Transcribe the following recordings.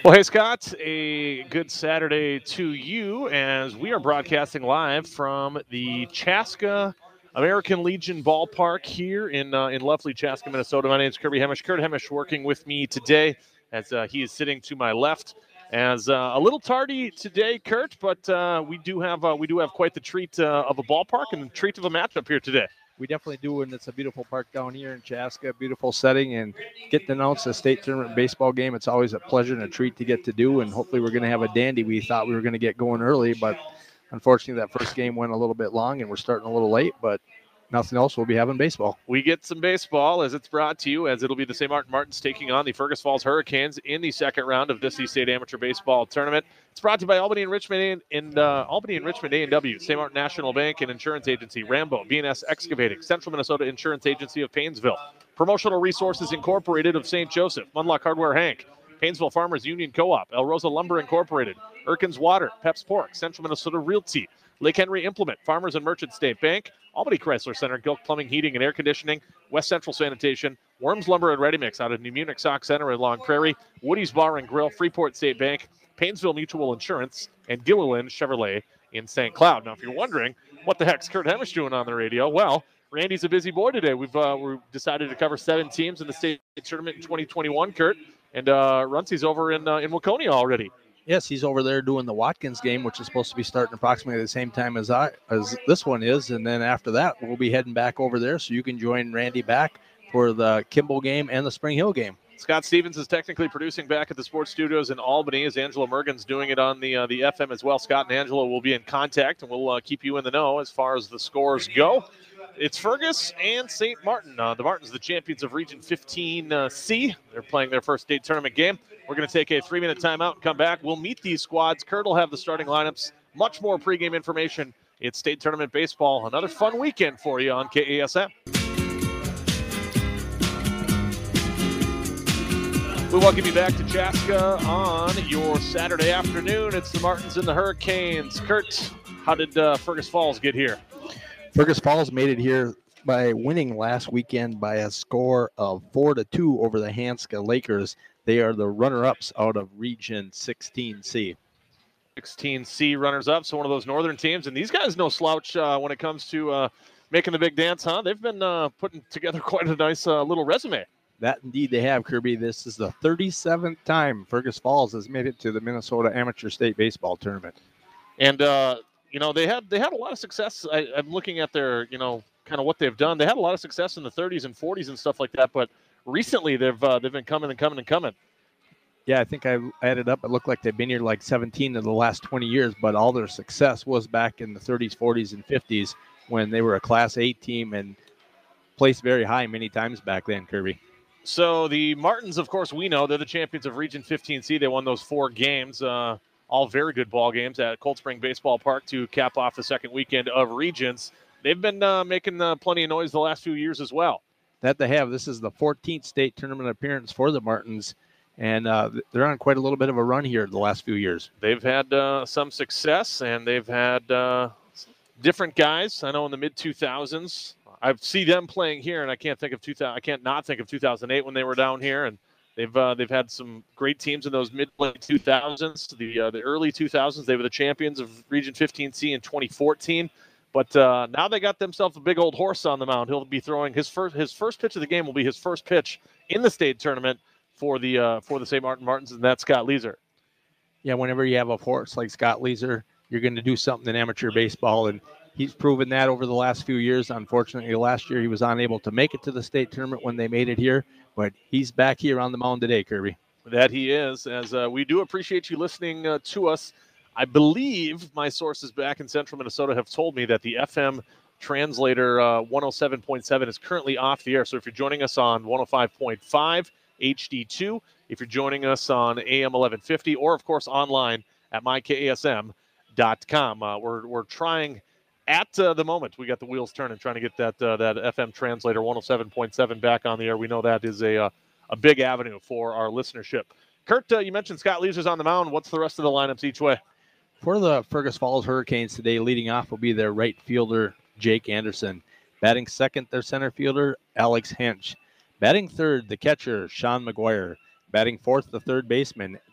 Well, hey, Scott, a good Saturday to you as we are broadcasting live from the Chaska American Legion ballpark here in lovely Chaska, Minnesota. My name is Kirby Hemish. Kurt Hemish working with me today as he is sitting to my left. As a little tardy today, Kurt, but we do have quite the treat of a ballpark and the treat of a matchup here today. We definitely do, and it's a beautiful park down here in Chaska, beautiful setting, and getting to announce a state tournament baseball game. It's always a pleasure and a treat to get to do, and hopefully we're going to have a dandy. We thought we were going to get going early, but unfortunately that first game went a little bit long, and we're starting a little late, but nothing else, we'll be having baseball. We get some baseball as it's brought to you, as it'll be the St. Martin Martins taking on the Fergus Falls Hurricanes in the second round of this State Amateur Baseball Tournament. It's brought to you by Albany and Richmond Albany and Richmond A&W, St. Martin National Bank and Insurance Agency, Rambo, B&S Excavating, Central Minnesota Insurance Agency of Paynesville, Promotional Resources Incorporated of St. Joseph, Munlock Hardware Hank, Paynesville Farmers Union Co-op, El Rosa Lumber Incorporated, Erkins Water, Peps Pork, Central Minnesota Realty, Lake Henry Implement, Farmers and Merchant State Bank, Albany Chrysler Center, Gilk Plumbing, Heating, and Air Conditioning, West Central Sanitation, Worms Lumber and Ready Mix out of New Munich Sock Center in Long Prairie, Woody's Bar and Grill, Freeport State Bank, Paynesville Mutual Insurance, and Gilliland Chevrolet in St. Cloud. Now, if you're wondering what the heck's Kurt Hemish doing on the radio, well, Randy's a busy boy today. We've decided to cover 7 teams in the state tournament in 2021, Kurt, and Runcie's over in Waconia already. Yes, he's over there doing the Watkins game, which is supposed to be starting approximately the same time as this one is. And then after that, we'll be heading back over there. So you can join Randy back for the Kimball game and the Spring Hill game. Scott Stevens is technically producing back at the sports studios in Albany, as Angela Mergen's doing it on the FM as well. Scott and Angela will be in contact, and we'll keep you in the know as far as the scores go. It's Fergus and St. Martin. The Martins, the champions of Region 15C. They're playing their first state tournament game. We're going to take a 3-minute timeout and come back. We'll meet these squads. Kurt will have the starting lineups. Much more pregame information. It's state tournament baseball. Another fun weekend for you on KASM. We welcome you back to Chaska on your Saturday afternoon. It's the Martins and the Hurricanes. Kurt, how did Fergus Falls get here? Fergus Falls made it here by winning last weekend by a score of 4-2 over the Hanska Lakers. They are the runner-ups out of Region 16C. 16C runners-up, so one of those northern teams. And these guys no slouch when it comes to making the big dance, huh? They've been putting together quite a nice little resume. That indeed they have, Kirby. This is the 37th time Fergus Falls has made it to the Minnesota Amateur State Baseball Tournament. And, they had a lot of success. I'm looking at their, kind of what they've done. They had a lot of success in the 30s and 40s and stuff like that, but recently they've been coming and coming and coming. Yeah, I think I added up. It looked like they've been here like 17 of the last 20 years, but all their success was back in the 30s, 40s, and 50s when they were a Class A team and placed very high many times back then, Kirby. So the Martins, of course, we know they're the champions of Region 15C. They won those 4 games, all very good ball games at Cold Spring Baseball Park to cap off the second weekend of Regions. They've been making plenty of noise the last few years as well. That they have. This is the 14th state tournament appearance for the Martins, and they're on quite a little bit of a run here the last few years. They've had some success, and they've had different guys. I know in the mid-2000s, I see them playing here, and I can't not think of 2008 when they were down here, and they've had some great teams in those mid-late 2000s. The early 2000s, they were the champions of Region 15C in 2014. But now they got themselves a big old horse on the mound. He'll be throwing his first pitch of the game will be his first pitch in the state tournament for the St. Martin Martins, and that's Scott Leeser. Yeah, whenever you have a horse like Scott Leeser, you're going to do something in amateur baseball, and he's proven that over the last few years. Unfortunately, last year he was unable to make it to the state tournament when they made it here, but he's back here on the mound today, Kirby. That he is, as we do appreciate you listening to us. I believe my sources back in central Minnesota have told me that the FM translator 107.7 is currently off the air. So if you're joining us on 105.5 HD2, if you're joining us on AM 1150, or of course online at mykasm.com, we're trying at the moment. We got the wheels turning, trying to get that FM translator 107.7 back on the air. We know that is a big avenue for our listenership. Kurt, you mentioned Scott Leeser's on the mound. What's the rest of the lineups each way? For the Fergus Falls Hurricanes today, leading off will be their right fielder, Jake Anderson. Batting second, their center fielder, Alex Hench. Batting third, the catcher, Sean McGuire. Batting fourth, the third baseman,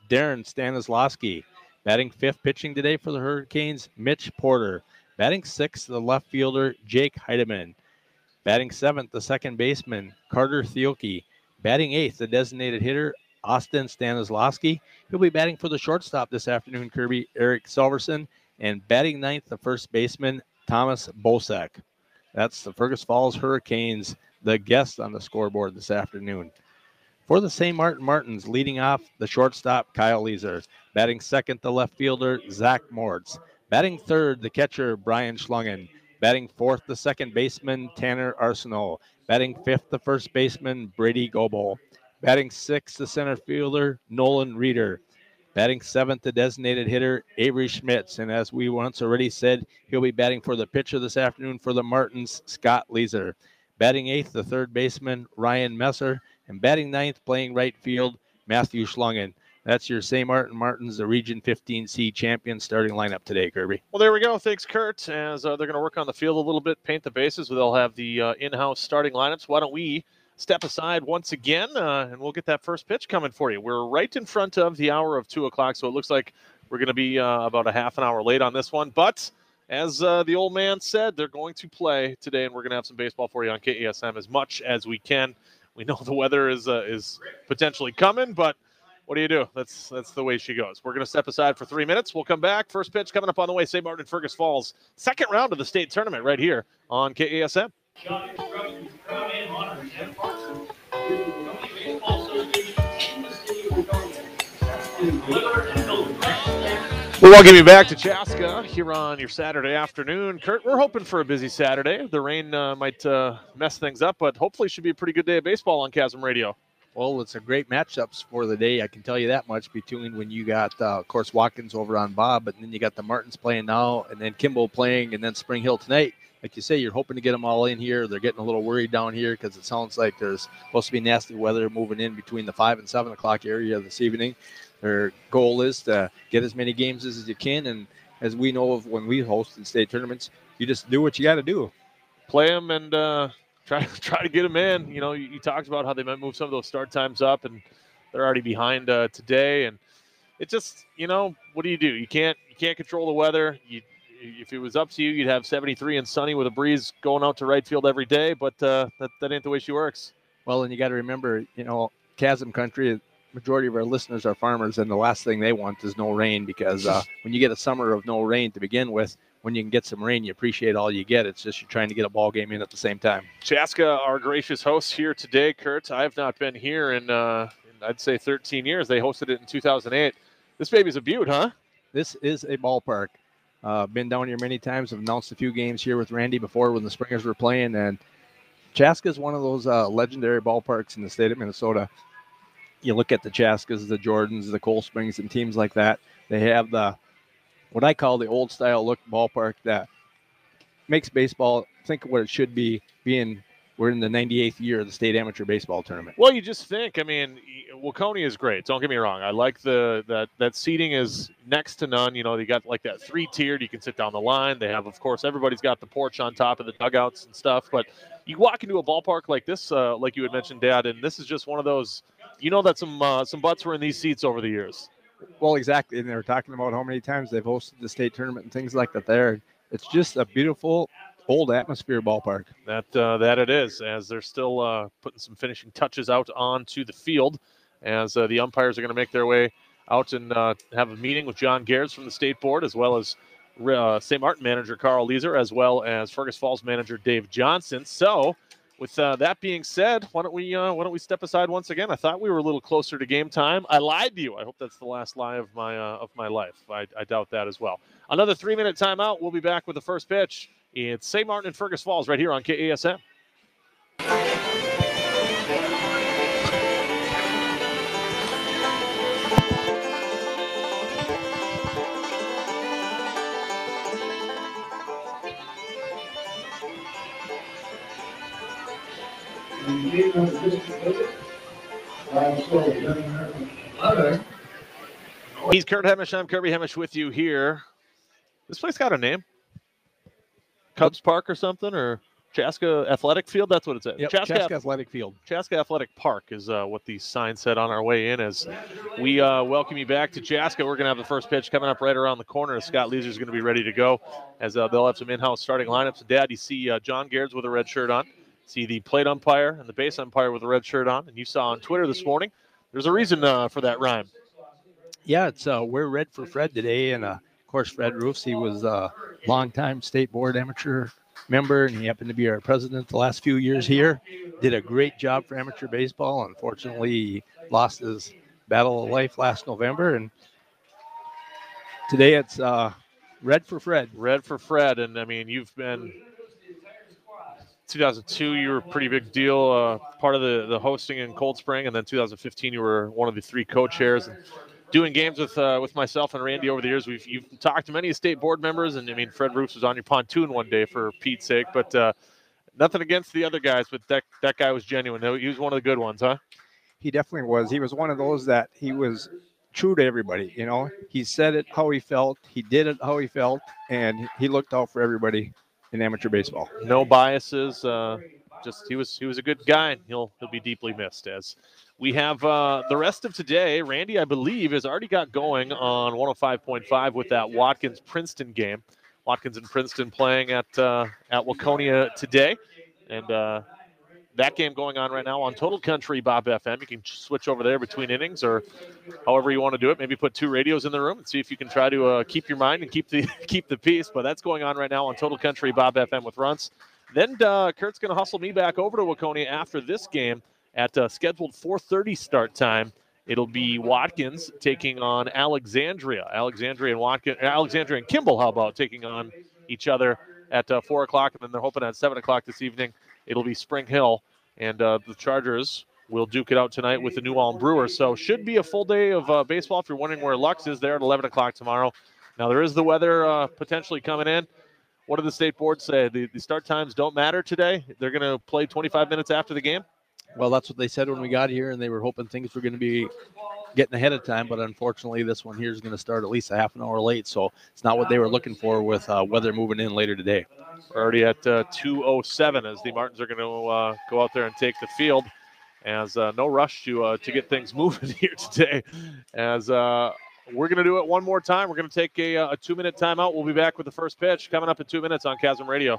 Darren Stanislawski. Batting 5th, pitching today for the Hurricanes, Mitch Porter. Batting 6th, the left fielder, Jake Heidemann. Batting 7th, the second baseman, Carter Thielke. Batting 8th, the designated hitter, Austin Stanislawski. He'll be batting for the shortstop this afternoon, Kirby, Eric Silverson. And batting 9th, the first baseman, Thomas Bosak. That's the Fergus Falls Hurricanes, the guest on the scoreboard this afternoon. For the St. Martin Martins, leading off the shortstop, Kyle Leeser. Batting 2nd, the left fielder, Zach Mortz. Batting 3rd, the catcher, Brian Schlungen. Batting 4th, the second baseman, Tanner Arsenault. Batting 5th, the first baseman, Brady Goebel. Batting 6th, the center fielder, Nolan Reeder. Batting 7th, the designated hitter, Avery Schmitz. And as we once already said, he'll be batting for the pitcher this afternoon for the Martins, Scott Leeser. Batting 8th, the third baseman, Ryan Messer. And batting 9th, playing right field, Matthew Schlungen. That's your St. Martin Martins, the Region 15C champion starting lineup today, Kirby. Well, there we go. Thanks, Kurt. As they're going to work on the field a little bit, paint the bases. They'll have the in-house starting lineups. Why don't we step aside once again, and we'll get that first pitch coming for you. We're right in front of the hour of 2 o'clock, so it looks like we're going to be about a half an hour late on this one. But as the old man said, they're going to play today, and we're going to have some baseball for you on KASM as much as we can. We know the weather is potentially coming, but what do you do? That's the way she goes. We're going to step aside for 3 minutes. We'll come back. First pitch coming up on the way. St. Martin and Fergus Falls. Second round of the state tournament right here on KASM. We'll welcome you back to Chaska here on your Saturday afternoon. Kurt, we're hoping for a busy Saturday. The rain might mess things up, but hopefully should be a pretty good day of baseball on Chasm Radio. Well, it's a great matchups for the day. I can tell you that much between when you got, of course, Watkins over on Bob, but then you got the Martins playing now, and then Kimball playing, and then Spring Hill tonight. Like you say, you're hoping to get them all in here. They're getting a little worried down here because it sounds like there's supposed to be nasty weather moving in between the 5 and 7 o'clock area this evening. Their goal is to get as many games as you can, and as we know of when we host in state tournaments, you just do what you got to do. Play them and try to get them in. You know, you talked about how they might move some of those start times up, and they're already behind today. And it just, you know, what do? You can't control the weather. If it was up to you, you'd have 73 and sunny with a breeze going out to right field every day. But that ain't the way she works. Well, and you got to remember, you know, Chasm Country, majority of our listeners are farmers, and the last thing they want is no rain because when you get a summer of no rain to begin with, when you can get some rain, you appreciate all you get. It's just you're trying to get a ball game in at the same time. Chaska, our gracious hosts here today, Kurt. I have not been here in I'd say 13 years. They hosted it in 2008. This baby's a beaut, huh? This is a ballpark. Been down here many times. I've announced a few games here with Randy before when the Springers were playing, and Chaska is one of those legendary ballparks in the state of Minnesota. You look at the Chaskas, the Jordans, the Cold Springs, and teams like that. They have what I call the old style look ballpark that makes baseball think of what it should be, being we're in the 98th year of the state amateur baseball tournament. Well, you just think, I mean, Waconia is great. Don't get me wrong. I like that seating is next to none. You know, they got like that 3-tiered. You can sit down the line. They have, of course, everybody's got the porch on top of the dugouts and stuff. But you walk into a ballpark like this, like you had mentioned, Dad, and this is just one of those, you know, that some butts were in these seats over the years. Well, exactly. And they were talking about how many times they've hosted the state tournament and things like that there. It's just a beautiful old atmosphere ballpark. That it is, as they're still putting some finishing touches out onto the field, as the umpires are going to make their way out and have a meeting with John Gears from the state board, as well as St. Martin manager Carl Leeser, as well as Fergus Falls manager Dave Johnson. So, with that being said, why don't we step aside once again? I thought we were a little closer to game time. I lied to you. I hope that's the last lie of my life. I doubt that as well. Another 3-minute timeout. We'll be back with the first pitch. It's St. Martin and Fergus Falls right here on KASM. He's Kurt Hemish. I'm Kirby Hemish with you here. This place got a name? Cubs Park or something? Or Chaska Athletic Field, that's what it says. Yep, Chaska Athletic Field. Chaska Athletic Park is what the sign said on our way in. As we welcome you back to Chaska, we're going to have the first pitch coming up right around the corner. Scott Leeser is going to be ready to go, as they'll have some in-house starting lineups. And Dad, you see John Gairds with a red shirt on. See the plate umpire and the base umpire with a red shirt on. And you saw on Twitter this morning, there's a reason for that rhyme. Yeah, it's we're red for Fred today. And, of course, Fred Roofs, he was a longtime state board amateur member, and he happened to be our president the last few years here. Did a great job for amateur baseball. Unfortunately, he lost his battle of life last November, and today it's red for Fred. Red for Fred, and I mean, you've been 2002. You were a pretty big deal, part of the hosting in Cold Spring, and then 2015, you were one of the 3 co-chairs. And doing games with myself and Randy over the years, you've talked to many state board members, and I mean, Fred Roofs was on your pontoon one day for Pete's sake, but nothing against the other guys, but that guy was genuine. He was one of the good ones, huh? He definitely was. He was one of those that he was true to everybody. You know, he said it how he felt, he did it how he felt, and he looked out for everybody in amateur baseball. No biases. Just he was a good guy, and he'll be deeply missed. As we have the rest of today, Randy, I believe, has already got going on 105.5 with that Watkins-Princeton game. Watkins and Princeton playing at Waconia today, and that game going on right now on Total Country Bob FM. You can switch over there between innings, or however you want to do it. Maybe put 2 radios in the room and see if you can try to keep your mind and keep the peace. But that's going on right now on Total Country Bob FM with Runts. Then Kurt's going to hustle me back over to Waconia after this game at scheduled 4:30 start time. It'll be Watkins taking on Alexandria. Alexandria and Kimball, how about, taking on each other at 4 o'clock. And then they're hoping at 7 o'clock this evening, it'll be Spring Hill. And the Chargers will duke it out tonight with the New Ulm Brewers. So should be a full day of baseball. If you're wondering where Lux is, there at 11 o'clock tomorrow. Now, there is the weather potentially coming in. What did the state board say? The start times don't matter today? They're going to play 25 minutes after the game? Well, that's what they said when we got here, and they were hoping things were going to be getting ahead of time, but unfortunately this one here is going to start at least a half an hour late, so it's not what they were looking for with weather moving in later today. We're already at 2:07 as the Martins are going to go out there and take the field, as no rush to get things moving here today, as we're going to do it one more time. We're going to take a 2-minute timeout. We'll be back with the first pitch coming up in 2 minutes on Chasm Radio.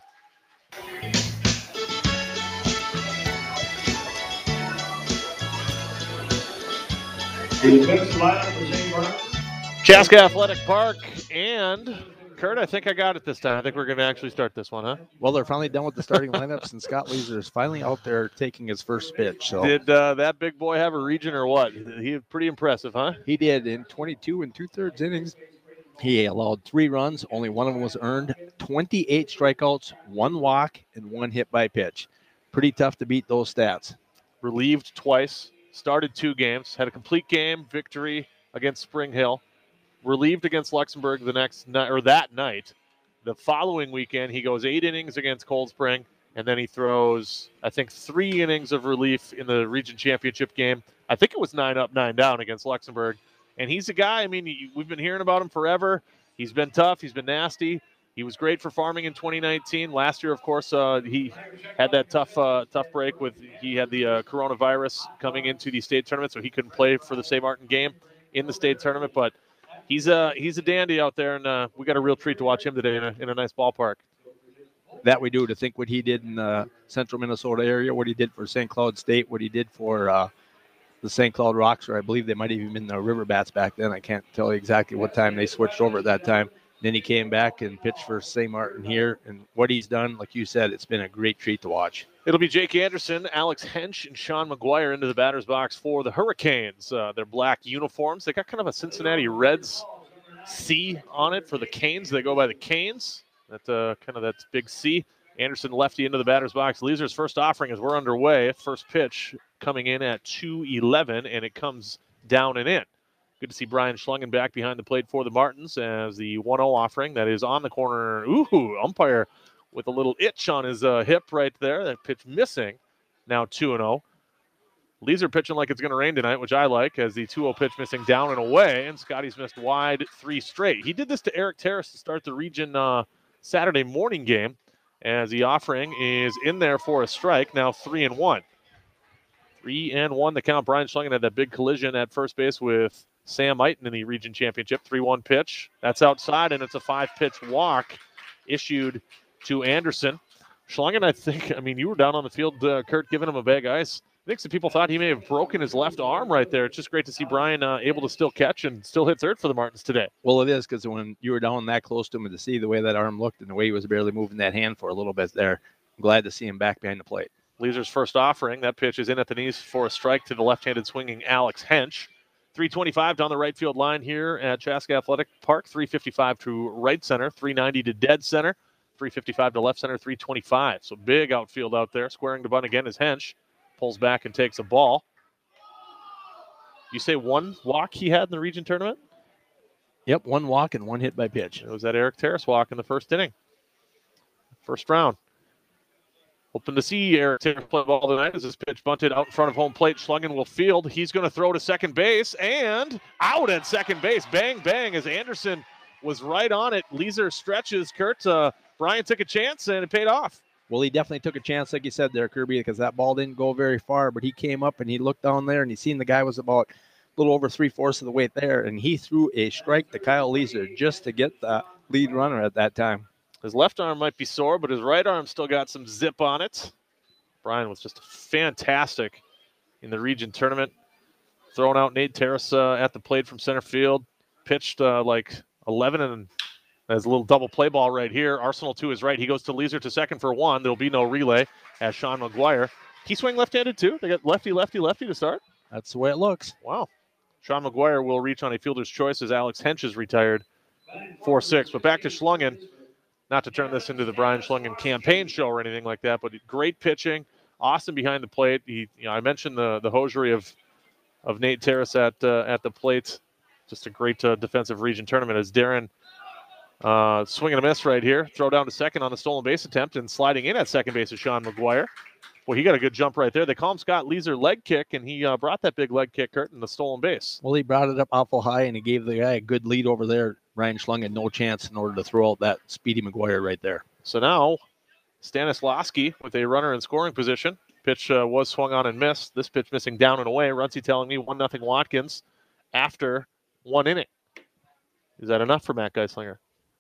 Chaska Athletic Park, and Kurt, I think I got it this time. I think we're going to actually start this one, huh? Well, they're finally done with the starting lineups, and Scott Leeser is finally out there taking his first pitch. So did that big boy have a region or what? He was pretty impressive, huh? He did. In 22 2/3 innings, he allowed 3 runs. Only one of them was earned. 28 strikeouts, 1 walk, and 1 hit by pitch. Pretty tough to beat those stats. Relieved twice. Started 2 games, had a complete game victory against Spring Hill, relieved against Luxembourg that night. The following weekend, he goes 8 innings against Cold Spring, and then he throws, I think, 3 innings of relief in the region championship game. I think it was 9 up, 9 down against Luxembourg. And he's a guy, I mean, we've been hearing about him forever. He's been tough. He's been nasty. He was great for Farming in 2019. Last year, of course, he had that tough break with he had the coronavirus coming into the state tournament, so he couldn't play for the St. Martin game in the state tournament. But he's a dandy out there, and we got a real treat to watch him today in a nice ballpark. That we do. To think what he did in the central Minnesota area, what he did for St. Cloud State, what he did for the St. Cloud Rocks, or I believe they might have even been the River Bats back then. I can't tell you exactly what time they switched over at that time. Then he came back and pitched for St. Martin here. And what he's done, like you said, it's been a great treat to watch. It'll be Jake Anderson, Alex Hench, and Sean McGuire into the batter's box for the Hurricanes. Their black uniforms. They got kind of a Cincinnati Reds C on it for the Canes. They go by the Canes. That's kind of that big C. Anderson lefty into the batter's box. Leeser's first offering as we're underway. First pitch coming in at 2:11, and it comes down and in. Good to see Brian Schlungen back behind the plate for the Martins as the 1-0 offering that is on the corner. Ooh, umpire with a little itch on his hip right there. That pitch missing. Now 2-0. Leeser pitching like it's going to rain tonight, which I like, as the 2-0 pitch missing down and away, and Scotty's missed wide 3 straight. He did this to Eric Terrace to start the region Saturday morning game, as the offering is in there for a strike. Now 3-1. 3-1 the count. Brian Schlingen had that big collision at first base with Sam Eiton in the region championship. 3-1 pitch. That's outside, and it's a 5-pitch walk issued to Anderson. Schlingen, I mean, you were down on the field, Kurt, giving him a bag of ice. I think some people thought he may have broken his left arm right there. It's just great to see Brian able to still catch and still hit third for the Martins today. Well, it is, because when you were down that close to him and to see the way that arm looked and the way he was barely moving that hand for a little bit there, I'm glad to see him back behind the plate. Leeser's first offering. That pitch is in at the knees for a strike to the left-handed swinging Alex Hench. 325 down the right field line here at Chaska Athletic Park. 355 to right center. 390 to dead center. 355 to left center. 325. So big outfield out there. Squaring the bunt again is Hench. Pulls back and takes a ball. You say one walk he had in the region tournament? Yep, one walk and one hit by pitch. It was that Eric Terrace walk in the first inning. First round. Hoping to see Eric Terrace play ball tonight as this pitch bunted out in front of home plate. Schlungen will field. He's going to throw to second base and out at second base. Bang, bang, as Anderson was right on it. Leeser stretches. Kurt, Brian took a chance and it paid off. Well, he definitely took a chance, like you said there, Kirby, because that ball didn't go very far, but he came up and he looked down there and he seen the guy was about a little over 3/4 of the way there, and he threw a strike to Kyle Leeser just to get the lead runner at that time. His left arm might be sore, but his right arm still got some zip on it. Brian was just fantastic in the region tournament. Throwing out Nate Terrace at the plate from center field. Pitched like 11 and there's a little double play ball right here. Arsenal to his right. He goes to Leeser to second for one. There'll be no relay as Sean McGuire. He swing left-handed too. They got lefty, lefty, lefty to start. That's the way it looks. Wow. Sean McGuire will reach on a fielder's choice as Alex Hench is retired 4-6. But back to Schlungen. Not to turn this into the Brian Schlungen campaign show or anything like that, but great pitching. Awesome behind the plate. I mentioned the hosiery of Nate Terrace at the plate. Just a great defensive region tournament as Darren swinging a miss right here. Throw down to second on the stolen base attempt, and sliding in at second base is Sean McGuire. Well, he got a good jump right there. They call him Scott Leeser leg kick, and he brought that big leg kick, Kurt, in the stolen base. Well, he brought it up awful high, and he gave the guy a good lead over there. Ryan Schlungen no chance in order to throw out that speedy McGuire right there. So now Stanislawski with a runner in scoring position. Pitch was swung on and missed. This pitch missing down and away. Runcie telling me 1-0 Watkins after one inning. Is that enough for Matt Geislinger?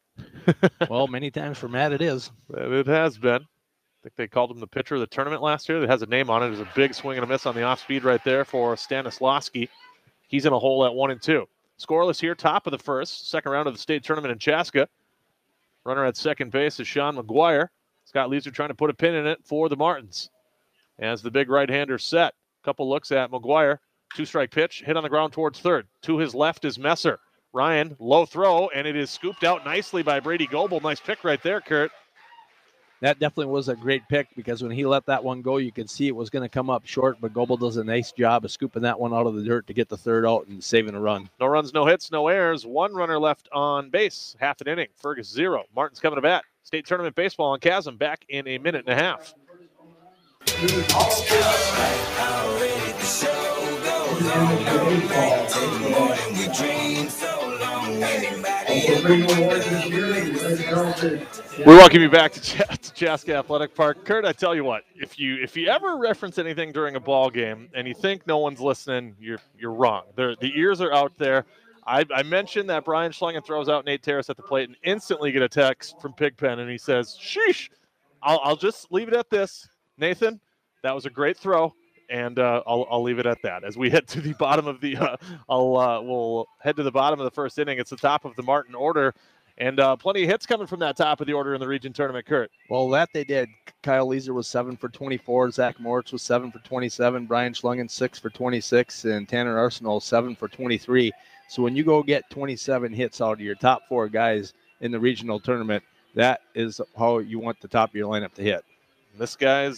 Well, many times for Matt it is. It has been. I think they called him the pitcher of the tournament last year. That has a name on it. There's a big swing and a miss on the off speed right there for Stanislawski. He's in a hole at 1-2. Scoreless here, top of the first. Second round of the state tournament in Chaska. Runner at second base is Sean McGuire. Scott Leeser trying to put a pin in it for the Martins. As the big right-hander set. Couple looks at McGuire. Two-strike pitch, hit on the ground towards third. To his left is Messer. Ryan, low throw, and it is scooped out nicely by Brady Goebel. Nice pick right there, Kurt. That definitely was a great pick, because when he let that one go, you could see it was going to come up short, but Goebel does a nice job of scooping that one out of the dirt to get the third out and saving a run. No runs, no hits, no errors. One runner left on base. Half an inning. Fergus 0. Martin's coming to bat. State tournament baseball on Chasm back in a minute and a half. We welcome you back to Chaska Athletic Park. Kurt, I tell you what, if you ever reference anything during a ball game and you think no one's listening, you're wrong. The ears are out there. I mentioned that Brian Schlungen throws out Nate Terrace at the plate and instantly get a text from Pigpen, and he says, "Sheesh, I'll just leave it at this, Nathan. That was a great throw." And I'll leave it at that. As we head to the bottom of the, we'll head to the bottom of the first inning. It's the top of the Martin order, and plenty of hits coming from that top of the order in the region tournament. Kurt. Well, that they did. Kyle Leeser was 7 for 24. Zach Moritz was 7 for 27. Brian Schlungen 6 for 26, and Tanner Arsenal 7 for 23. So when you go get 27 hits out of your top 4 guys in the regional tournament, that is how you want the top of your lineup to hit. This guy's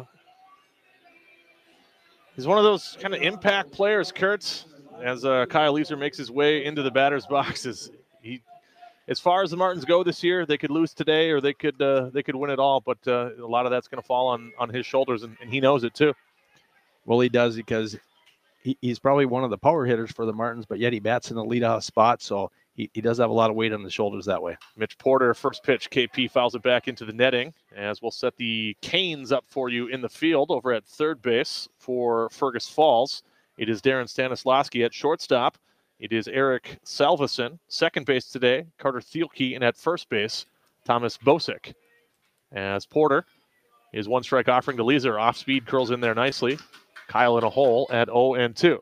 he's one of those kind of impact players, Kurt, as Kyle Leeser makes his way into the batter's boxes. As far as the Martins go this year, they could lose today or they could win it all, but a lot of that's going to fall on his shoulders, and he knows it too. Well, he does, because he's probably one of the power hitters for the Martins, but yet he bats in the leadoff spot, so he does have a lot of weight on the shoulders that way. Mitch Porter, first pitch. KP fouls it back into the netting, as we'll set the Canes up for you in the field over at third base for Fergus Falls. It is Darren Stanislawski at shortstop. It is Eric Salveson, second base today. Carter Thielke, and at first base, Thomas Bosick. As Porter is one strike offering to Leeser. Off speed, curls in there nicely. Kyle in a hole at 0-2.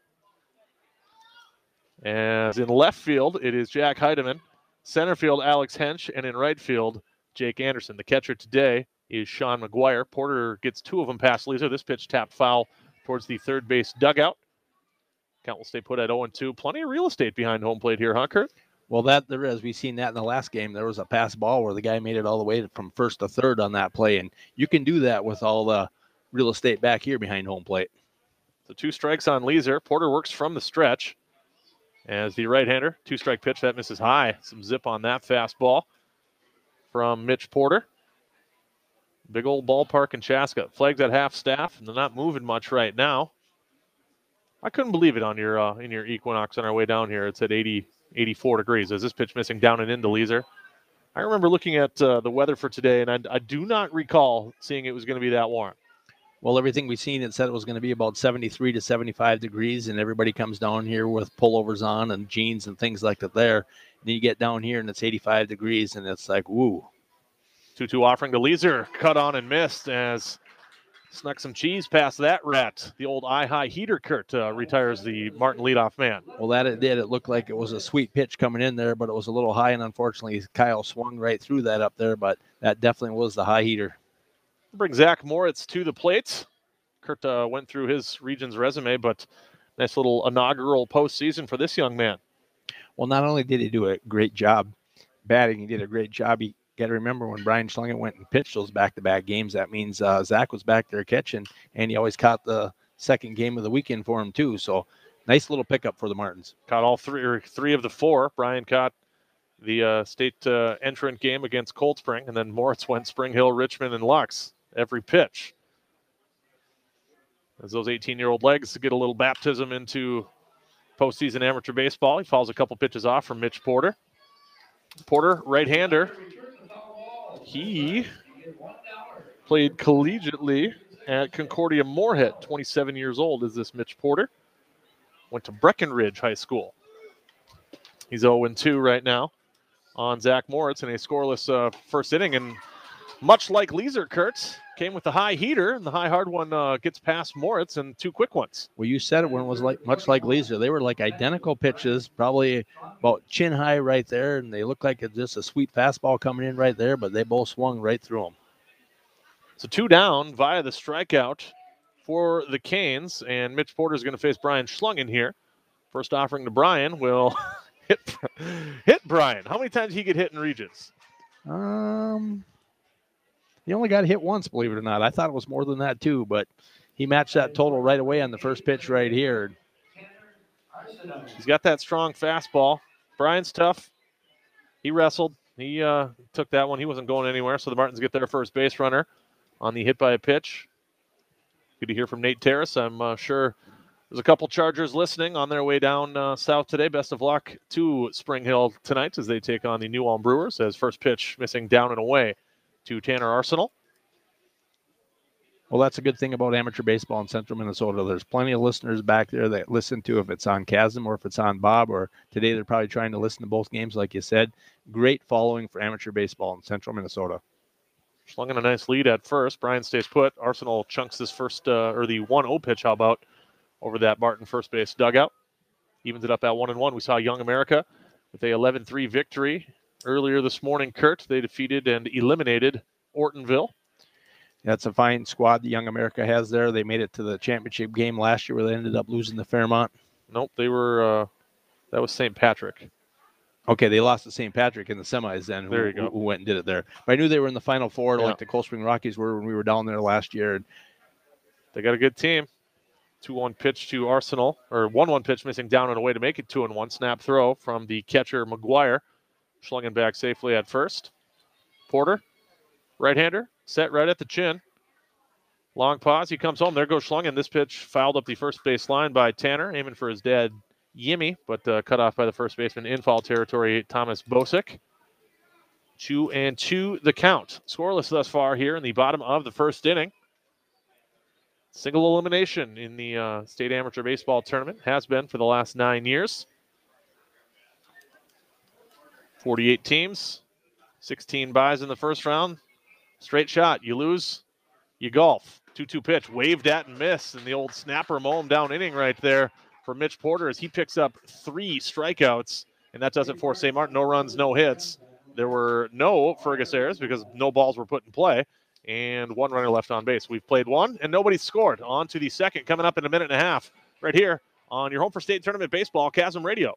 As in left field, it is Jack Heidemann. Center field, Alex Hench. And in right field, Jake Anderson. The catcher today is Sean McGuire. Porter gets two of them past Leeser. This pitch tapped foul towards the third base dugout. Count will stay put at 0-2. Plenty of real estate behind home plate here, huh, Kurt? Well, that there is. We've seen that in the last game. There was a pass ball where the guy made it all the way from first to third on that play. And you can do that with all the real estate back here behind home plate. So 2 strikes on Leeser. Porter works from the stretch as the right-hander. 2-strike pitch. That misses high. Some zip on that fastball from Mitch Porter. Big old ballpark in Chaska. Flags at half staff, and they're not moving much right now. I couldn't believe it on your in your Equinox on our way down here. It's at 84 degrees. As this pitch missing down and into Leeser. I remember looking at the weather for today, and I do not recall seeing it was going to be that warm. Well, everything we've seen, it said it was going to be about 73 to 75 degrees, and everybody comes down here with pullovers on and jeans and things like that there. And then you get down here, and it's 85 degrees, and it's like, woo. 2-2 offering to Leeser. Cut on and missed as snuck some cheese past that rat. The old eye-high heater, Kurt, retires the Martin leadoff man. Well, that it did. It looked like it was a sweet pitch coming in there, but it was a little high, and unfortunately, Kyle swung right through that up there, but that definitely was the high heater. Bring Zach Moritz to the plate. Kurt went through his region's resume, but nice little inaugural postseason for this young man. Well, not only did he do a great job batting, he did a great job. You got to remember when Brian Schlingen went and pitched those back-to-back games, that means Zach was back there catching, and he always caught the second game of the weekend for him too. So nice little pickup for the Martins. Caught all three of the 4. Brian caught the state entrant game against Cold Spring, and then Moritz went Spring Hill, Richmond, and Lux every pitch. As those 18-year-old legs get a little baptism into postseason amateur baseball. He fouls a couple pitches off from Mitch Porter. Porter, right-hander. He played collegiately at Concordia Moorhead. 27 years old is this Mitch Porter. Went to Breckenridge High School. He's 0-2 right now on Zach Moritz in a scoreless first inning. And much like Leeser, Kurtz came with the high heater, and the high hard one gets past Moritz and 2 quick ones. Well, you said it when it was like much like Leeser. They were like identical pitches, probably about chin high right there, and they looked like it's just a sweet fastball coming in right there, but they both swung right through them. So 2 down via the strikeout for the Canes, and Mitch Porter is going to face Brian Schlungen here. First offering to Brian will hit Brian. How many times did he get hit in regions? He only got hit once, believe it or not. I thought it was more than that too, but he matched that total right away on the first pitch right here. He's got that strong fastball. Brian's tough. He wrestled. He took that one. He wasn't going anywhere, so the Martins get their first base runner on the hit by a pitch. Good to hear from Nate Terrace. I'm sure there's a couple Chargers listening on their way down south today. Best of luck to Spring Hill tonight as they take on the New Ulm Brewers, as first pitch missing down and away to Tanner Arsenal. Well, that's a good thing about amateur baseball in central Minnesota. There's plenty of listeners back there that listen to if it's on Chasm or if it's on Bob, or today they're probably trying to listen to both games, like you said. Great following for amateur baseball in central Minnesota. Schlungen a nice lead at first. Brian stays put. Arsenal chunks this first, or the 1-0 pitch, how about, over that Martin first base dugout. Evens it up at 1-1. We saw Young America with a 11-3 victory earlier this morning. Kurt, they defeated and eliminated Ortonville. That's a fine squad that Young America has there. They made it to the championship game last year where they ended up losing to Fairmont. Nope, they were, that was St. Patrick. Okay, they lost to St. Patrick in the semis then. There you go. Who went and did it there. But I knew they were in the Final Four, Yeah. like the Cold Spring Rockies were when we were down there last year. They got a good team. 2-1 pitch to Arsenal, or 1-1 pitch missing down and away to make it 2-1. Snap throw from the catcher, McGuire. Schlungen back safely at first. Porter, right-hander, set right at the chin. Long pause, he comes home. There goes Schlungen. This pitch fouled up the first base line by Tanner, aiming for his dad, Yimmy, but cut off by the first baseman in foul territory, Thomas Bosick. 2-2 the count. Scoreless thus far here in the bottom of the first inning. Single elimination in the state amateur baseball tournament. Has been for the last 9 years. 48 teams. 16 byes in the first round. Straight shot. You lose, you golf. 2-2 pitch. Waved at and missed. And the old snapper mow him down inning right there for Mitch Porter as he picks up 3 strikeouts. And that does it for St. Martin. No runs, no hits. There were no Fergus errors because no balls were put in play. And 1 runner left on base. We've played 1 and nobody scored. On to the second coming up in a minute and a half right here on your home for state tournament baseball, Chasm Radio.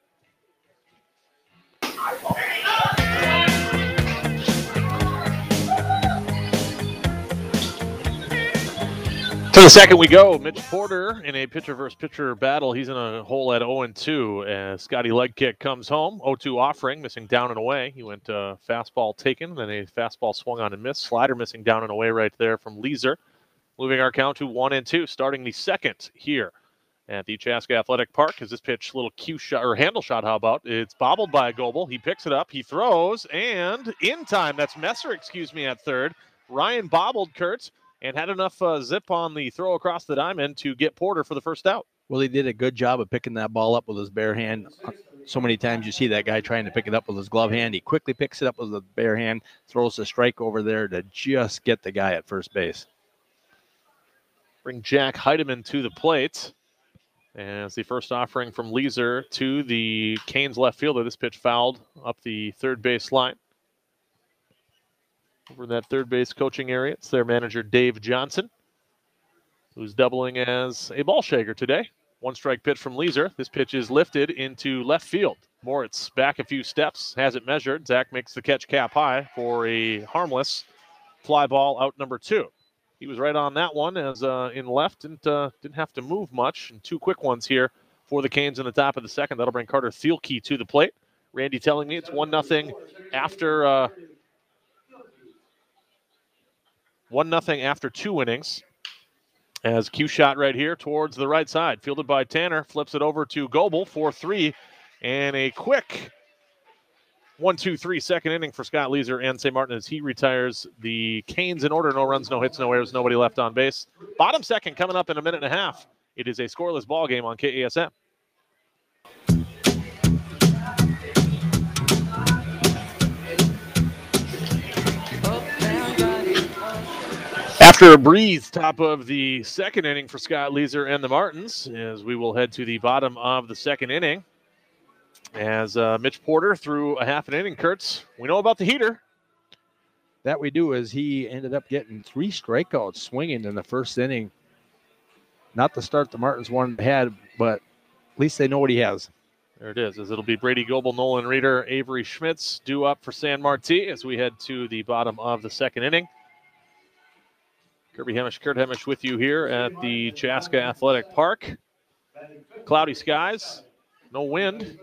To the second we go. Mitch Porter in a pitcher versus pitcher battle. He's in a hole at 0-2 as Scotty leg kick comes home. 0-2 offering, missing down and away. He went fastball taken, then a fastball swung on and missed. Slider missing down and away right there from Leeser. Moving our count to 1-2, starting the second here at the Chaska Athletic Park. As this pitch, little cue shot or handle shot, how about? It's bobbled by Goebel. He picks it up, he throws, and in time, that's Messer, at third. Ryan bobbled Kurtz and had enough zip on the throw across the diamond to get Porter for the first out. Well, he did a good job of picking that ball up with his bare hand. So many times you see that guy trying to pick it up with his glove hand. He quickly picks it up with his bare hand, throws the strike over there to just get the guy at first base. Bring Jack Heidemann to the plate. As the first offering from Leeser to the Canes left fielder. This pitch fouled up the third base line. Over in that third base coaching area, it's their manager, Dave Johnson, who's doubling as a ball shaker today. 1 strike pitch from Leeser. This pitch is lifted into left field. Moritz back a few steps, has it measured. Zach makes the catch cap high for a harmless fly ball out number 2. He was right on that one as in left and didn't have to move much. And 2 quick ones here for the Canes in the top of the second. That'll bring Carter Thielke to the plate. Randy telling me it's 1-0 after 1-0 after 2 innings. As cue shot right here towards the right side. Fielded by Tanner. Flips it over to Goebel. 4-3. And a quick 1-2-3 second inning for Scott Leeser and St. Martin as he retires the Canes in order. No runs, no hits, no errors, nobody left on base. Bottom second coming up in a minute and a half. It is a scoreless ball game on KASM. After a breeze, top of the second inning for Scott Leeser and the Martins, as we will head to the bottom of the second inning. As Mitch Porter threw a half an inning, Kurtz, we know about the heater. That we do is he ended up getting 3 strikeouts swinging in the first inning. Not the start the Martins had, but at least they know what he has. There it is, as it'll be Brady Goebel, Nolan Reeder, Avery Schmitz due up for San Marti as we head to the bottom of the second inning. Kurt Hemish with you here at the Chaska Athletic Park. Cloudy skies, no wind.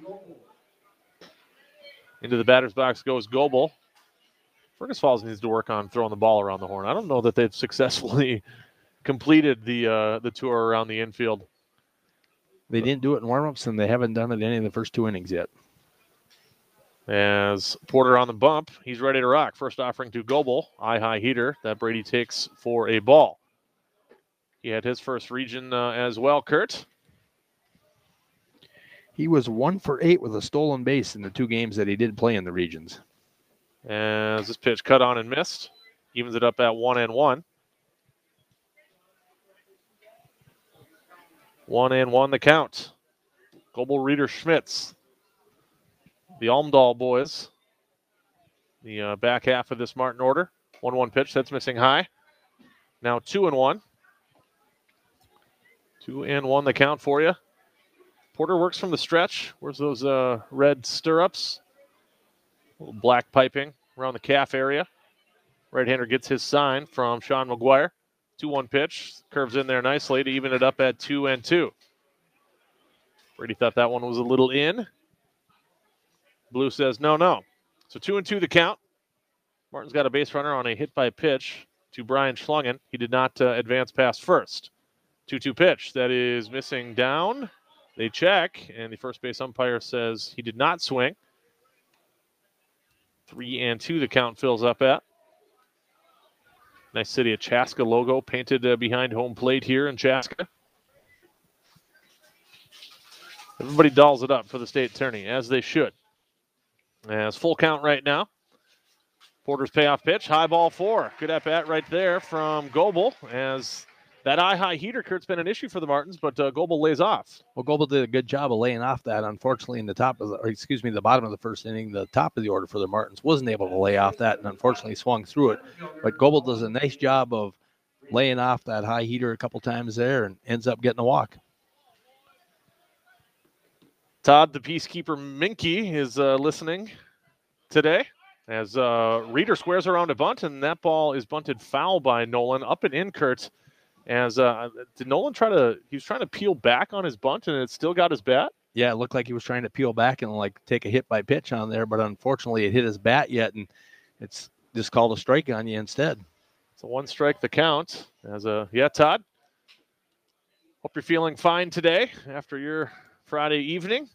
Into the batter's box goes Goebel. Fergus Falls needs to work on throwing the ball around the horn. I don't know that they've successfully completed the tour around the infield. They didn't do it in warm-ups, and they haven't done it in any of the first 2 innings yet. As Porter on the bump, he's ready to rock. First offering to Goebel, high heater that Brady takes for a ball. He had his first region as well, Kurt. He was 1 for 8 with a stolen base in the 2 games that he did play in the regions. As this pitch cut on and missed, evens it up at 1-1. 1-1 the count. Goebel, Reeder, Schmitz. The Almdahl boys. The back half of this Martin order. 1-1 pitch, that's missing high. Now 2-1. 2-1 the count for you. Porter works from the stretch. Where's those red stirrups? A little black piping around the calf area. Right-hander gets his sign from Sean McGuire. 2-1 pitch. Curves in there nicely to even it up at 2-2. Brady thought that one was a little in. Blue says no. So 2-2 the count. Martin's got a base runner on a hit by pitch to Brian Schlungen. He did not advance past first. 2-2 pitch. That is missing down They check, and the first base umpire says he did not swing. 3-2 the count fills up at. Nice City of Chaska logo painted behind home plate here in Chaska. Everybody dolls it up for the state attorney, as they should. As full count right now. Porter's payoff pitch, high ball 4. Good at bat right there from Goebel, as that high heater, Kurt's been an issue for the Martins, but Goebel lays off. Well, Goebel did a good job of laying off that. Unfortunately, in the the bottom of the first inning, the top of the order for the Martins wasn't able to lay off that, and unfortunately swung through it. But Goebel does a nice job of laying off that high heater a couple times there and ends up getting a walk. Todd, the peacekeeper Minky, is listening today as Reeder squares around a bunt, and that ball is bunted foul by Nolan. Up and in, Kurt. As did Nolan he was trying to peel back on his bunt, and it still got his bat? Yeah, it looked like he was trying to peel back and take a hit by pitch on there, but unfortunately it hit his bat yet, and it's just called a strike on you instead. It's a 1 strike the count. Todd, hope you're feeling fine today after your Friday evening.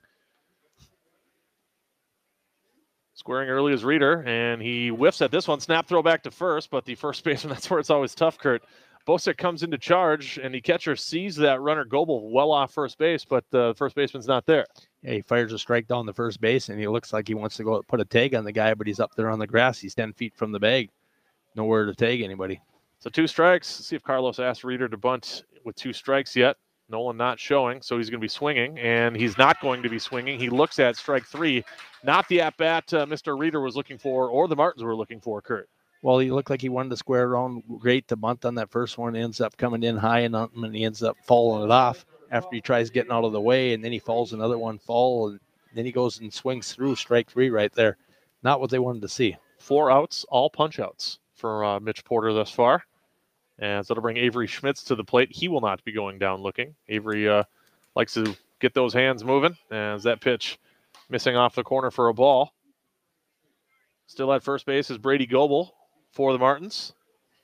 Squaring early is Reeder, and he whiffs at this one. Snap throw back to first, but the first baseman, that's where it's always tough, Kurt. Bosick comes into charge, and the catcher sees that runner Goebel well off first base, but the first baseman's not there. Yeah, he fires a strike down the first base, and he looks like he wants to go put a tag on the guy, but he's up there on the grass. He's 10 feet from the bag. Nowhere to tag anybody. So 2 strikes. Let's see if Carlos asked Reeder to bunt with 2 strikes yet. Nolan not showing, so he's going to be swinging, and he's not going to be swinging. He looks at strike 3, not the at-bat Mr. Reeder was looking for or the Martins were looking for, Kurt. Well, he looked like he wanted to square around great to bunt on that first one. Ends up coming in high and he ends up falling it off after he tries getting out of the way, and then he falls another one and then he goes and swings through strike 3 right there. Not what they wanted to see. 4 outs, all punch outs for Mitch Porter thus far. And so that'll bring Avery Schmitz to the plate. He will not be going down looking. Avery likes to get those hands moving, as that pitch missing off the corner for a ball. Still at first base is Brady Goebel for the Martins.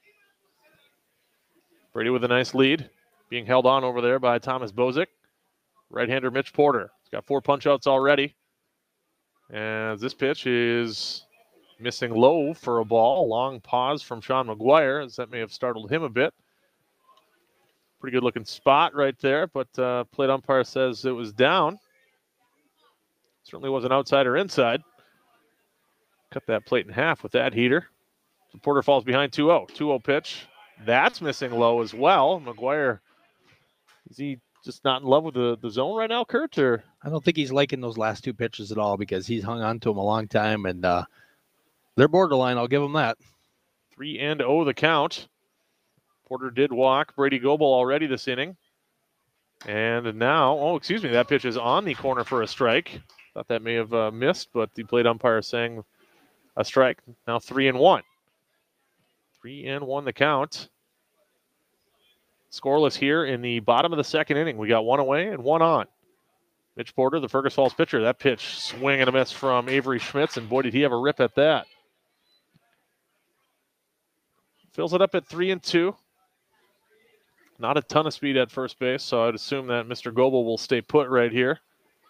Brady with a nice lead, being held on over there by Thomas Bosick. Right-hander Mitch Porter. He's got 4 punch-outs already. And this pitch is missing low for a ball. Long pause from Sean McGuire, as that may have startled him a bit. Pretty good-looking spot right there, but plate umpire says it was down. Certainly wasn't outside or inside. Cut that plate in half with that heater. So Porter falls behind 2-0. 2-0 pitch. That's missing low as well. McGuire, is he just not in love with the zone right now, Kurt? Or? I don't think he's liking those last 2 pitches at all, because he's hung on to them a long time, and they're borderline. I'll give him that. 3-0 the count. Porter did walk Brady Goebel already this inning. And now, that pitch is on the corner for a strike. Thought that may have missed, but the plate umpire saying a strike. Now 3-1. 3-1 the count. Scoreless here in the bottom of the second inning. We got 1 away and 1 on. Mitch Porter, the Fergus Falls pitcher. That pitch, swing and a miss from Avery Schmitz, and boy, did he have a rip at that. Fills it up at 3-2. Not a ton of speed at first base, so I'd assume that Mr. Goebel will stay put right here.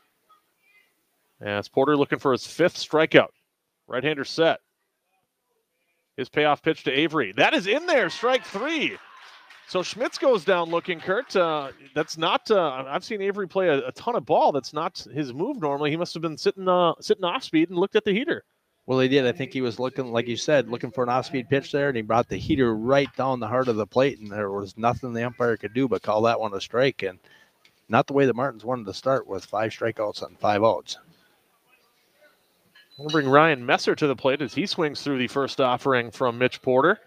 As Porter looking for his 5th strikeout. Right-hander set. His payoff pitch to Avery. That is in there, strike 3. So Schmitz goes down looking, Kurt. That's not, I've seen Avery play a ton of ball. That's not his move normally. He must have been sitting off speed and looked at the heater. Well, he did. I think he was looking, like you said, looking for an off-speed pitch there, and he brought the heater right down the heart of the plate, and there was nothing the umpire could do but call that one a strike, and not the way the Martins wanted to start with 5 strikeouts on 5 outs. We'll bring Ryan Messer to the plate as he swings through the first offering from Mitch Porter.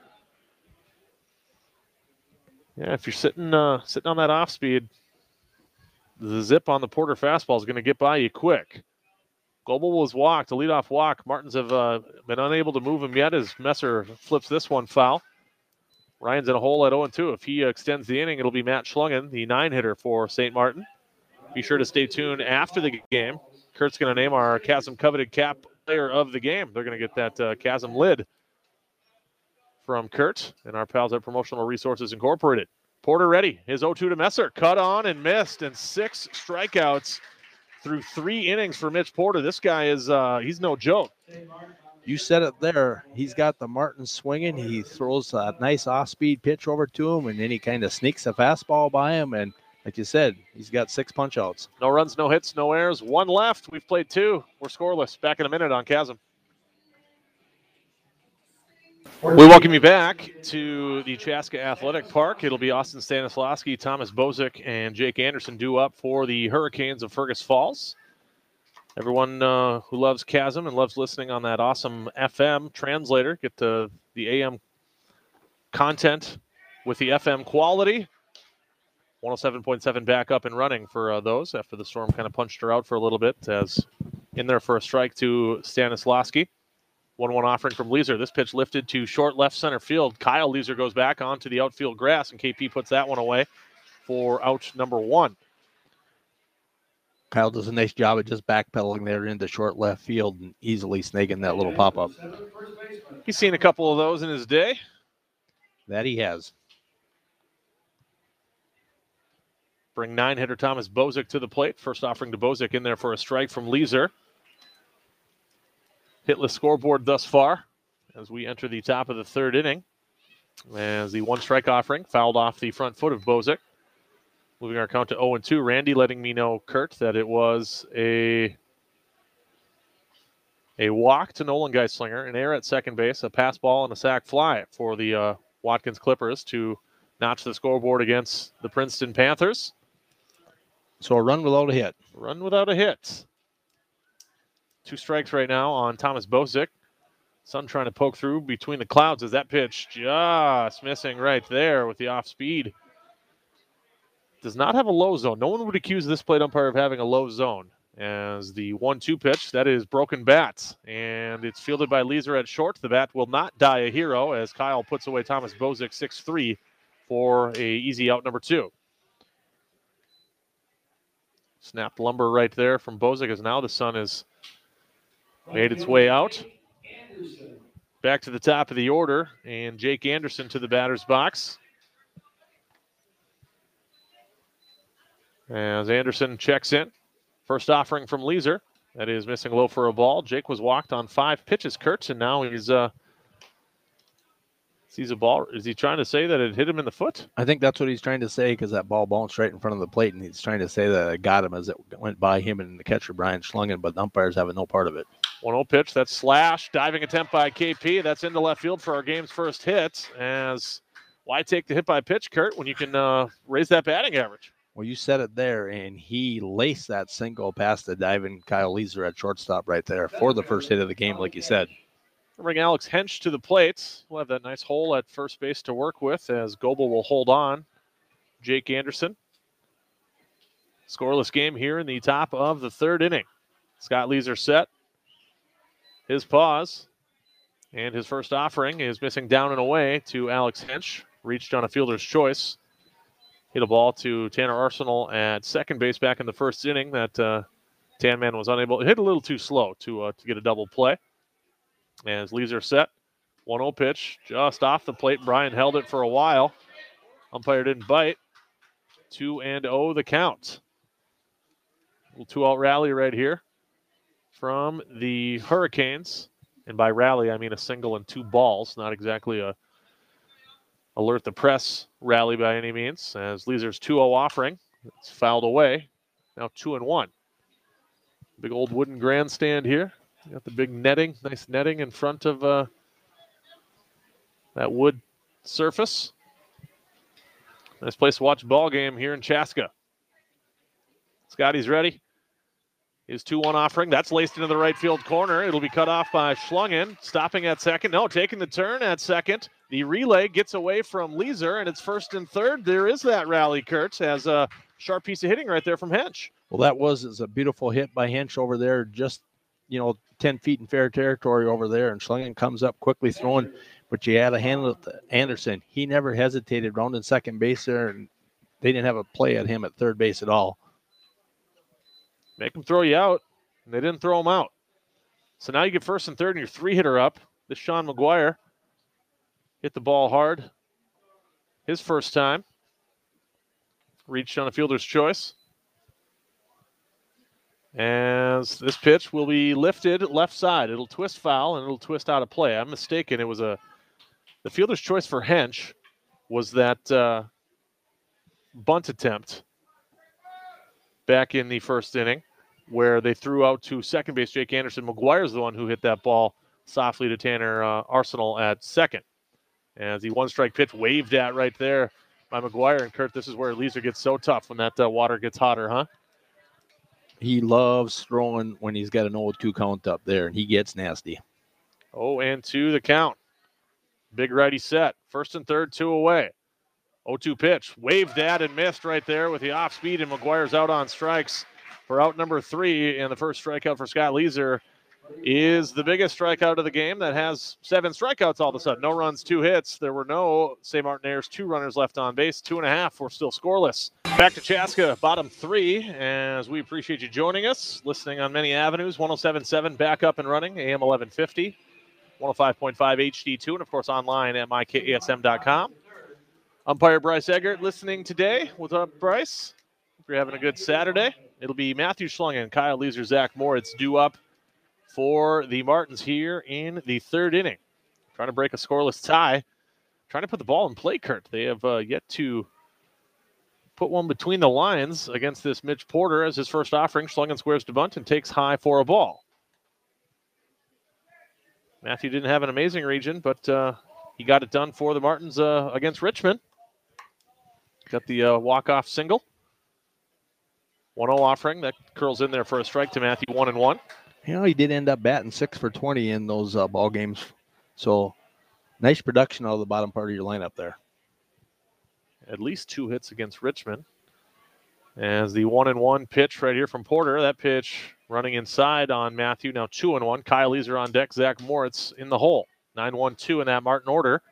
Yeah, if you're sitting on that off speed, the zip on the Porter fastball is going to get by you quick. Goebel was walked, a leadoff walk. Martins have been unable to move him yet as Messer flips this one foul. Ryan's in a hole at 0-2. If he extends the inning, it'll be Matt Schlungen, the 9-hitter for St. Martin. Be sure to stay tuned after the game. Kurt's going to name our Chasm coveted cap player of the game. They're going to get that Chasm lid from Kurt and our pals at Promotional Resources Incorporated. Porter ready. His 0-2 to Messer. Cut on and missed, and 6 strikeouts through 3 innings for Mitch Porter. This guy is he's no joke. You said it there. He's got the Martin swinging. He throws a nice off-speed pitch over to him, and then he kind of sneaks a fastball by him. And like you said, he's got 6 punch-outs. No runs, no hits, no errors. 1 left. We've played 2. We're scoreless. Back in a minute on Chasm. We welcome you back to the Chaska Athletic Park. It'll be Austin Stanislawski, Thomas Bozick, and Jake Anderson due up for the Hurricanes of Fergus Falls. Everyone who loves Chasm and loves listening on that awesome FM translator, get the AM content with the FM quality. 107.7 back up and running for those after the storm kind of punched her out for a little bit, as in there for a strike to Stanislawski. 1-1 offering from Leeser. This pitch lifted to short left center field. Kyle Leeser goes back onto the outfield grass, and KP puts that one away for out number 1. Kyle does a nice job of just backpedaling there into short left field and easily snaking that little pop-up. He's seen a couple of those in his day. That he has. Bring 9-hitter Thomas Bozick to the plate. First offering to Bozick in there for a strike from Leeser. Hitless scoreboard thus far as we enter the top of the 3rd inning. As the 1-strike offering fouled off the front foot of Bozick. Moving our count to 0-2. Randy letting me know, Kurt, that it was a walk to Nolan Geislinger, an error at second base, a pass ball, and a sac fly for the Watkins Clippers to notch the scoreboard against the Princeton Panthers. So a run without a hit. Run without a hit. 2 strikes right now on Thomas Bozick. Sun trying to poke through between the clouds as that pitch just missing right there with the off speed. Does not have a low zone. No one would accuse this plate umpire of having a low zone. As the 1-2 pitch, that is broken bat. And it's fielded by Leeser at short. The bat will not die a hero as Kyle puts away Thomas Bozick 6-3 for a easy out number 2. Snapped lumber right there from Bozick as now the Sun has made its way out. Back to the top of the order, and Jake Anderson to the batter's box. As Anderson checks in. First offering from Leeser. That is missing low for a ball. Jake was walked on 5 pitches, Kurt, and now he's sees a ball. Is he trying to say that it hit him in the foot? I think that's what he's trying to say, because that ball bounced right in front of the plate, and he's trying to say that it got him as it went by him and the catcher, Brian Schlungen, but the umpires having no part of it. 1-0 pitch. That's slash. Diving attempt by KP. That's into left field for our game's first hit. As why take the hit by pitch, Kurt, when you can raise that batting average? Well, you said it there, and he laced that single past the diving Kyle Leeser at shortstop right there for the first hit of the game, like you said. Bring Alex Hench to the plate. We'll have that nice hole at first base to work with as Goebel will hold on. Jake Anderson. Scoreless game here in the top of the 3rd inning. Scott Leeser set. His pause. And his first offering is missing down and away to Alex Hench. Reached on a fielder's choice. Hit a ball to Tanner Arsenal at second base back in the 1st inning that Tanman was unable. It hit a little too slow to get a double play. As Leeser set. 1-0 pitch just off the plate. Brian held it for a while. Umpire didn't bite. 2-0 the count. Little 2-out rally right here from the Hurricanes. And by rally, I mean a single and 2 balls. Not exactly a alert the press rally by any means. As Leeser's 2-0 offering. It's fouled away. Now 2-1. Big old wooden grandstand here. You got the big netting, nice netting in front of that wood surface. Nice place to watch a ball game here in Chaska. Scotty's ready. His 2-1 offering. That's laced into the right field corner. It'll be cut off by Schlungen. Stopping at second. No, taking the turn at second. The relay gets away from Leeser, and it's 1st and 3rd. There is that rally, Kurt, as a sharp piece of hitting right there from Hench. Well, that was a beautiful hit by Hench over there, just 10 feet in fair territory over there, and Schlungen comes up quickly throwing, but you had to handle it to Anderson. He never hesitated rounding second base there, and they didn't have a play at him at third base at all. Make him throw you out, and they didn't throw him out. So now you get 1st and 3rd, and your 3-hitter up. This Sean McGuire hit the ball hard his first time. reached on a fielder's choice. As this pitch will be lifted left side. It'll twist foul and it'll twist out of play. I'm mistaken. It was the fielder's choice for Hench was that bunt attempt back in the first inning where they threw out to second base. Jake Anderson. McGuire's the one who hit that ball softly to Tanner Arsenal at second. As the one-strike pitch waved at right there by McGuire. And Kurt, this is where Leeser gets so tough when that water gets hotter, huh? He loves throwing when he's got an 0-2 count up there, and he gets nasty. 0-2 the count. Big righty set. First and third, 2 away. 0-2 pitch. Waved that and missed right there with the off speed, and McGuire's out on strikes for out number 3. And the first strikeout for Scott Leeser is the biggest strikeout of the game. That has 7 strikeouts all of a sudden. No runs, 2 hits. There were no St. Martinaires, 2 runners left on base. 2.5 were still scoreless. Back to Chaska, bottom 3, as we appreciate you joining us, listening on many avenues. 107.7 back up and running, AM 1150, 105.5 HD2, and of course online at mykasm.com. Umpire Bryce Eggert listening today. What's up, Bryce? Hope you're having a good Saturday. It'll be Matthew Schlungen, Kyle Leeser, Zach Moritz due up for the Martins here in the third inning. Trying to break a scoreless tie. Trying to put the ball in play, Kurt. They have yet to put one between the lines against this Mitch Porter as his first offering. Schlungen squares to bunt and takes high for a ball. Matthew didn't have an amazing region, but he got it done for the Martins against Richmond. Got the walk-off single. 1-0 offering. That curls in there for a strike to Matthew, 1-1. You know, he did end up batting 6 for 20 in those ball games. So nice production out of the bottom part of your lineup there. At least 2 hits against Richmond. As the 1-1 pitch right here from Porter. That pitch running inside on Matthew. Now 2-1. Kyle Leeser on deck. Zach Moritz in the hole. 9-1-2 in that Martin order.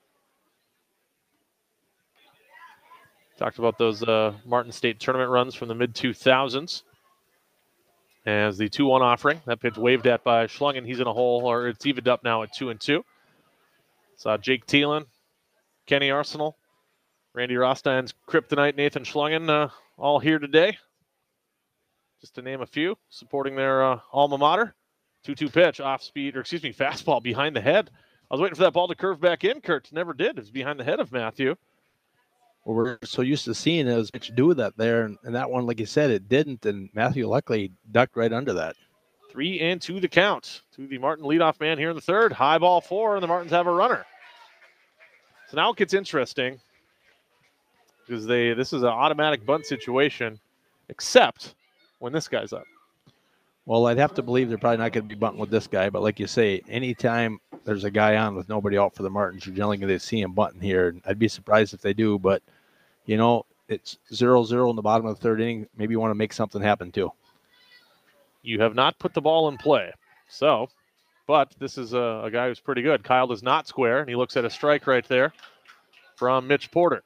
Talked about those Martin State tournament runs from the mid-2000s. As the 2-1 offering. That pitch waved at by Schlungen. He's in a hole, or it's evened up now at 2-2. Saw Jake Thielen, Kenny Arsenal, Randy Rostein's kryptonite, Nathan Schlungen, all here today. Just to name a few, supporting their alma mater. 2-2 pitch, fastball behind the head. I was waiting for that ball to curve back in, Kurt. Never did. It was behind the head of Matthew. Well, we're so used to seeing us do that there, and that one, like you said, it didn't, and Matthew luckily ducked right under that. 3-2 the count to the Martin leadoff man here in the third. High ball 4, and the Martins have a runner. So now it gets interesting because this is an automatic bunt situation, except when this guy's up. Well, I'd have to believe they're probably not going to be bunting with this guy, but like you say, anytime there's a guy on with nobody out for the Martins, you're generally going to see him bunting here. I'd be surprised if they do, but, you know, it's 0-0 in the bottom of the third inning. Maybe you want to make something happen too. You have not put the ball in play. So, but this is a guy who's pretty good. Kyle does not square, and he looks at a strike right there from Mitch Porter.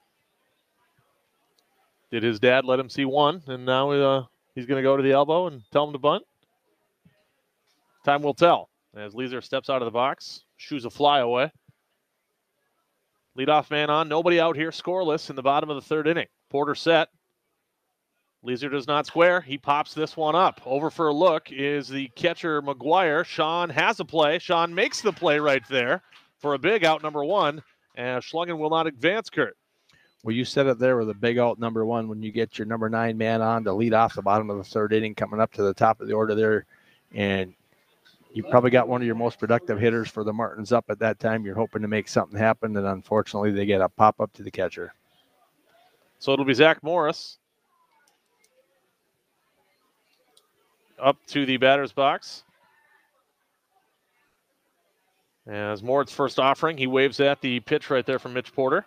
Did his dad let him see one, and now he's going to go to the elbow and tell him to bunt? Time will tell. As Leeser steps out of the box, shoos a fly away. Leadoff man on, nobody out here, scoreless in the bottom of the third inning. Porter set. Leeser does not square. He pops this one up. Over for a look is the catcher, McGuire. Sean has a play. Sean makes the play right there for a big out, number 1. And Schlungen will not advance, Kurt. Well, you said it there with a big out, number 1, when you get your number 9 man on to lead off the bottom of the third inning, coming up to the top of the order there. And you probably got one of your most productive hitters for the Martins up at that time. You're hoping to make something happen, and unfortunately they get a pop-up to the catcher. So it'll be Zach Morris up to the batter's box. As Moritz first offering, he waves at the pitch right there from Mitch Porter.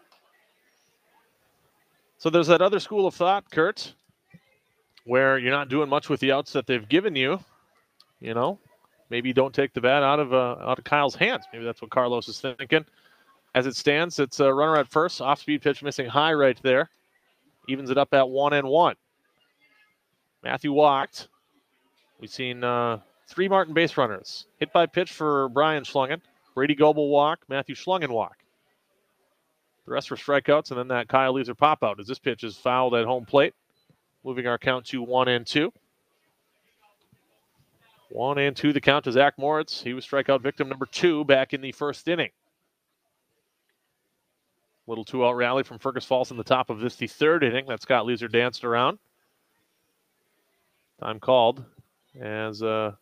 So there's that other school of thought, Kurt, where you're not doing much with the outs that they've given you. You know, maybe don't take the bat out of Kyle's hands. Maybe that's what Carlos is thinking. As it stands, it's a runner at first. Off-speed pitch missing high right there. Evens it up at 1-1. Matthew walked. We've seen 3 Martin base runners. Hit by pitch for Brian Schlungen. Brady Goebel walk. Matthew Schlungen walk. The rest were strikeouts, and then that Kyle Leeser pop out as this pitch is fouled at home plate, moving our count to 1-2. 1-2 the count to Zach Moritz. He was strikeout victim number 2 back in the first inning. Little 2-out rally from Fergus Falls in the top of this, the third inning that Scott Leeser danced around. Time called as Brian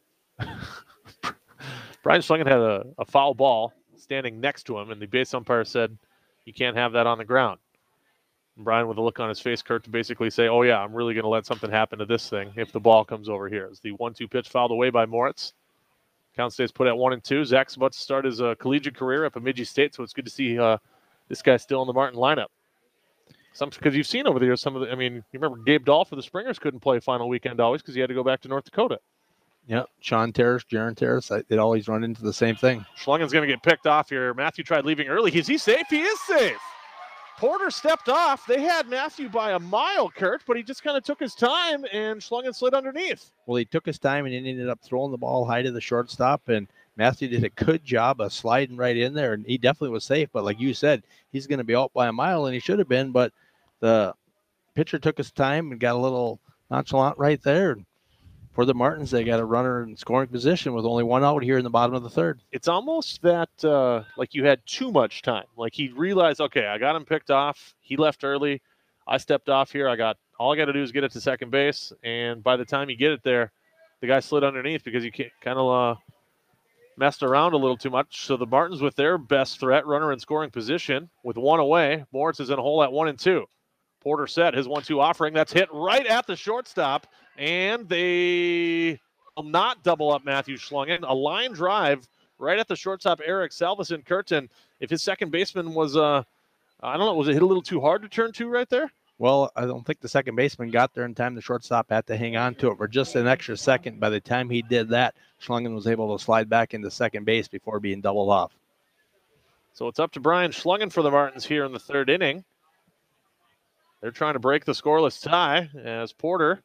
Schlingen had a foul ball standing next to him, and the base umpire said, "You can't have that on the ground." And Brian, with a look on his face, Kurt, to basically say, "Oh yeah, I'm really going to let something happen to this thing if the ball comes over here." As the 1-2 pitch fouled away by Moritz. Count stays put at 1-2. Zach's about to start his collegiate career at Bemidji State, so it's good to see this guy's still in the Martin lineup. Because you've seen over the years some of the, you remember Gabe Dahl for the Springers couldn't play final weekend always because he had to go back to North Dakota. Yeah, Sean Terrace, Jaron Terrace, they'd always run into the same thing. Schlangen's going to get picked off here. Matthew tried leaving early. Is he safe? He is safe. Porter stepped off. They had Matthew by a mile, Kurt, but he just kind of took his time, and Schlungen slid underneath. Well, he took his time and ended up throwing the ball high to the shortstop, and Matthew did a good job of sliding right in there, and he definitely was safe. But like you said, he's going to be out by a mile, and he should have been, but the pitcher took his time and got a little nonchalant right there. For the Martins, they got a runner in scoring position with only 1 out here in the bottom of the third. It's almost that like you had too much time. Like he realized, okay, I got him picked off. He left early. I stepped off here. All I got to do is get it to second base. And by the time you get it there, the guy slid underneath because you kind of messed around a little too much. So the Martins with their best threat, runner in scoring position with 1 away. Moritz is in a hole at 1-2. Porter set his 1-2 offering. That's hit right at the shortstop. And they will not double up Matthew Schlungen. A line drive right at the shortstop, Eric Salveson Curtin. If his second baseman was, I don't know, was it hit a little too hard to turn to right there? Well, I don't think the second baseman got there in time. The shortstop had to hang on to it for just an extra second. By the time he did that, Schlungen was able to slide back into second base before being doubled off. So it's up to Brian Schlungen for the Martins here in the third inning. They're trying to break the scoreless tie as Porter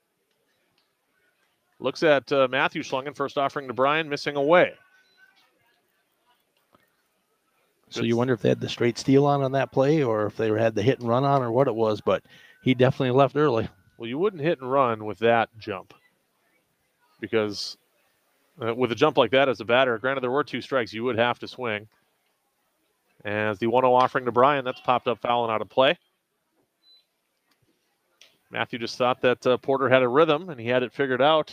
looks at Matthew Schlungen, first offering to Brian, missing away. So you wonder if they had the straight steal on that play or if they had the hit and run on or what it was, but he definitely left early. Well, you wouldn't hit and run with that jump because with a jump like that as a batter, granted there were 2 strikes, you would have to swing. As the 1-0 offering to Brian, that's popped up foul and out of play. Matthew just thought that Porter had a rhythm and he had it figured out.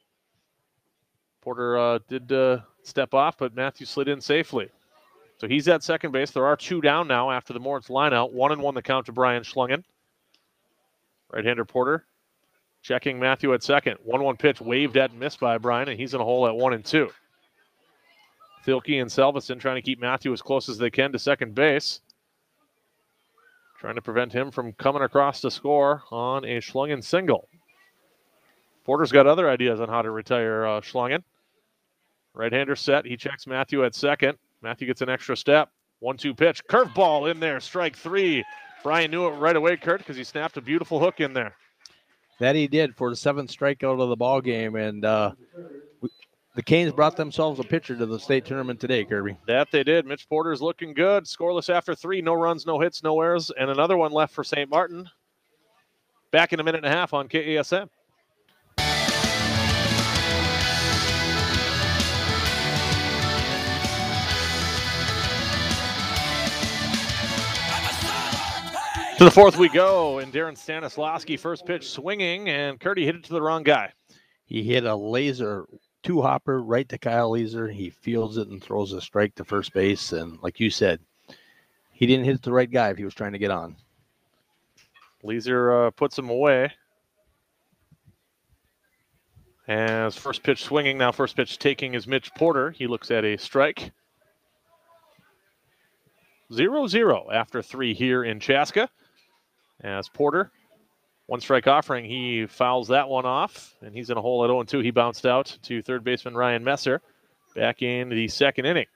Porter did step off, but Matthew slid in safely. So he's at second base. There are 2 down now after the Moritz lineout. 1-1 the count to Brian Schlungen. Right-hander Porter checking Matthew at second. 1-1 pitch waved at and missed by Brian, and he's in a hole at 1-2. Thielke and Salveson trying to keep Matthew as close as they can to second base. Trying to prevent him from coming across to score on a Schlungen single. Porter's got other ideas on how to retire Schlungen. Right-hander set. He checks Matthew at second. Matthew gets an extra step. 1-2 pitch. Curveball in there. Strike 3. Brian knew it right away, Kurt, because he snapped a beautiful hook in there. That he did for the 7th strikeout of the ball game. And the Canes brought themselves a pitcher to the state tournament today, Kirby. That they did. Mitch Porter's looking good. Scoreless after 3. No runs, no hits, no errors. And another one left for St. Martin. Back in a minute and a half on KASM. To the 4th we go, and Darren Stanislawski, first pitch swinging, and Curdy hit it to the wrong guy. He hit a laser 2-hopper right to Kyle Leeser. He fields it and throws a strike to first base, and like you said, he didn't hit the right guy if he was trying to get on. Leeser puts him away. As first pitch swinging, now first pitch taking is Mitch Porter. He looks at a strike. 0-0 after 3 here in Chaska. As Porter, 1 strike offering, he fouls that one off, and he's in a hole at 0-2. He bounced out to third baseman Ryan Messer back in the second inning.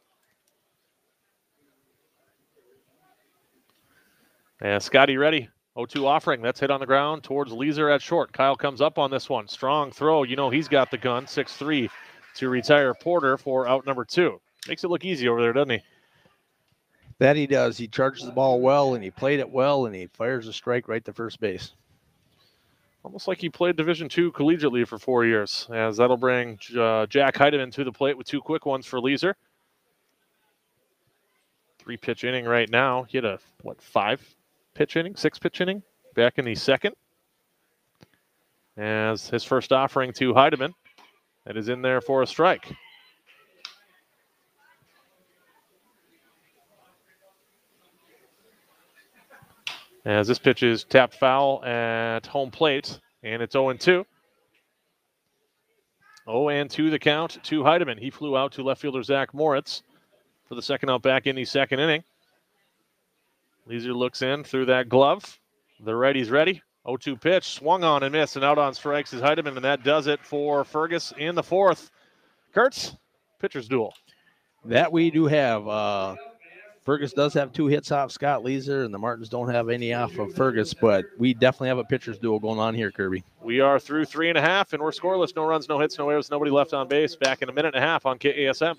And Scotty ready. 0-2 offering. That's hit on the ground towards Leeser at short. Kyle comes up on this one. Strong throw. You know he's got the gun. 6-3 to retire Porter for out number 2. Makes it look easy over there, doesn't he? That he does. He charges the ball well, and he played it well, and he fires a strike right to first base. Almost like he played Division II collegiately for 4 years, as that'll bring Jack Heidemann to the plate with 2 quick ones for Leeser. 3-pitch inning right now. He had a, 5-pitch inning, 6-pitch inning back in the second. As his first offering to Heidemann. That is in there for a strike. As this pitch is tapped foul at home plate, and it's 0-2. 0-2 the count to Heidemann. He flew out to left fielder Zach Moritz for the second out back in the second inning. Leeser looks in through that glove. The righty's ready. 0-2 pitch, swung on and missed, and out on strikes is Heidemann, and that does it for Fergus in the fourth. Kurtz, pitcher's duel. That we do have. Fergus does have 2 hits off Scott Leeser, and the Martins don't have any off of Fergus, but we definitely have a pitcher's duel going on here, Kirby. We are through 3.5, and we're scoreless. No runs, no hits, no errors, nobody left on base. Back in a minute and a half on KASM.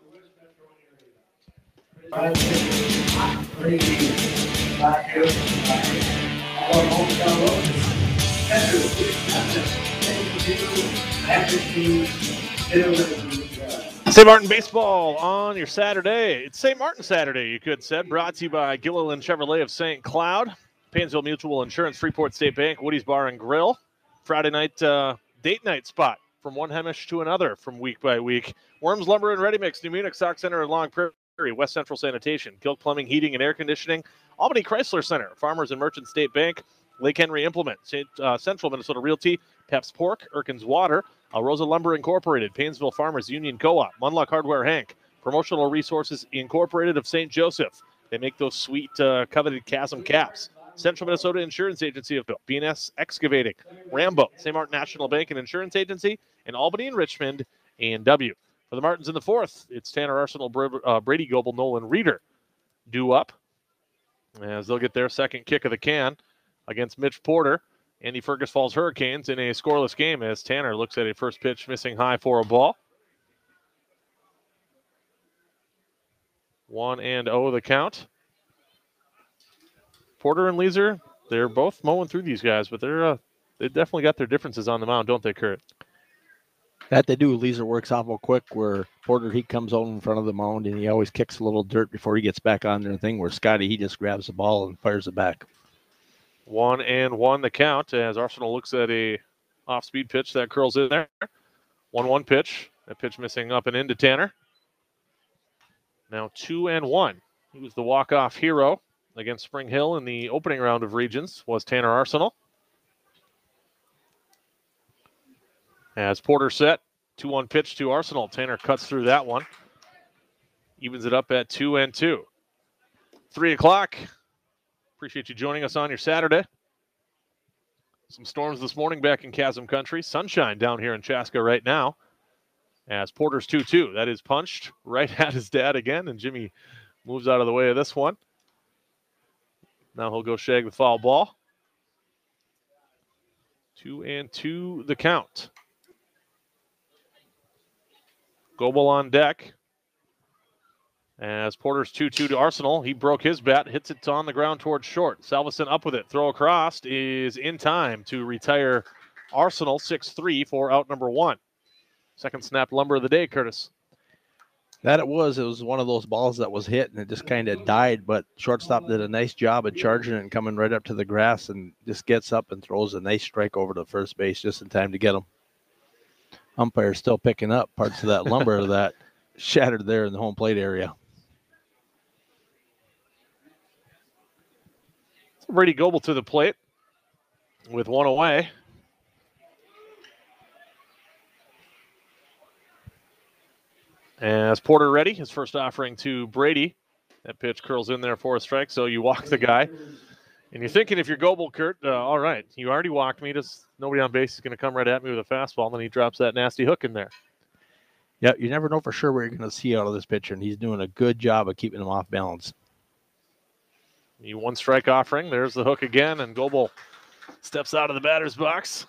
St. Martin Baseball on your Saturday. It's St. Martin Saturday, you could say. Brought to you by Gilliland Chevrolet of St. Cloud, Painesville Mutual Insurance, Freeport State Bank, Woody's Bar and Grill. Friday night date night spot from one Hemish to another from week by week. Worms Lumber and Ready Mix, New Munich Stock Center and Long Prairie, West Central Sanitation, Gilk Plumbing, Heating and Air Conditioning, Albany Chrysler Center, Farmers and Merchant State Bank, Lake Henry Implement, Central Minnesota Realty, Pep's Pork, Erkins Water, Rosa Lumber Incorporated, Painesville Farmers Union Co-op, Munlock Hardware Hank, Promotional Resources Incorporated of St. Joseph. They make those sweet coveted Chasm caps. Central Minnesota Insurance Agency of Bill, BNS Excavating, Rambo, St. Martin National Bank and Insurance Agency, and Albany and Richmond, A&W. For the Martins in the fourth, it's Tanner Arsenal, Brady Goebel, Nolan Reeder due up as they'll get their second kick of the can against Mitch Porter and the Fergus Falls Hurricanes in a scoreless game as Tanner looks at a first pitch missing high for a ball. 1-0 the count. Porter and Leeser, they're both mowing through these guys, but they definitely got their differences on the mound, don't they, Kurt? That they do. Leeser works awful quick, where Porter, he comes over in front of the mound, and he always kicks a little dirt before he gets back on their thing, where Scotty, he just grabs the ball and fires it back. 1-1 the count as Arsenal looks at a off-speed pitch that curls in there. 1-1 pitch. That pitch missing up and into Tanner. Now 2-1. He was the walk-off hero against Spring Hill in the opening round of Regions, was Tanner Arsenal. As Porter set, 2-1 pitch to Arsenal. Tanner cuts through that one. Evens it up at 2-2. 3 o'clock. Appreciate you joining us on your Saturday. Some storms this morning back in Chasm Country. Sunshine down here in Chaska right now. As Porter's 2-2. That is punched right at his dad again, and Jimmy moves out of the way of this one. Now he'll go shag the foul ball. 2-2 the count. Goebel on deck. As Porter's 2-2 to Arsenal, he broke his bat, hits it on the ground towards short. Salveson up with it. Throw across is in time to retire Arsenal 6-3 for out number 1. Second snap lumber of the day, Curtis. That it was one of those balls that was hit and it just kind of died, but shortstop did a nice job of charging it and coming right up to the grass and just gets up and throws a nice strike over to first base just in time to get him. Umpire's still picking up parts of that lumber that shattered there in the home plate area. Brady Goebel to the plate with one away. As Porter ready, his first offering to Brady. That pitch curls in there for a strike, so you walk the guy. And you're thinking if you're Goebel, Kurt, all right, you already walked me. Just nobody on base is going to come right at me with a fastball, and then he drops that nasty hook in there. Yeah, you never know for sure what you're going to see out of this pitcher, and he's doing a good job of keeping him off balance. The one strike offering. There's the hook again, and Goebel steps out of the batter's box.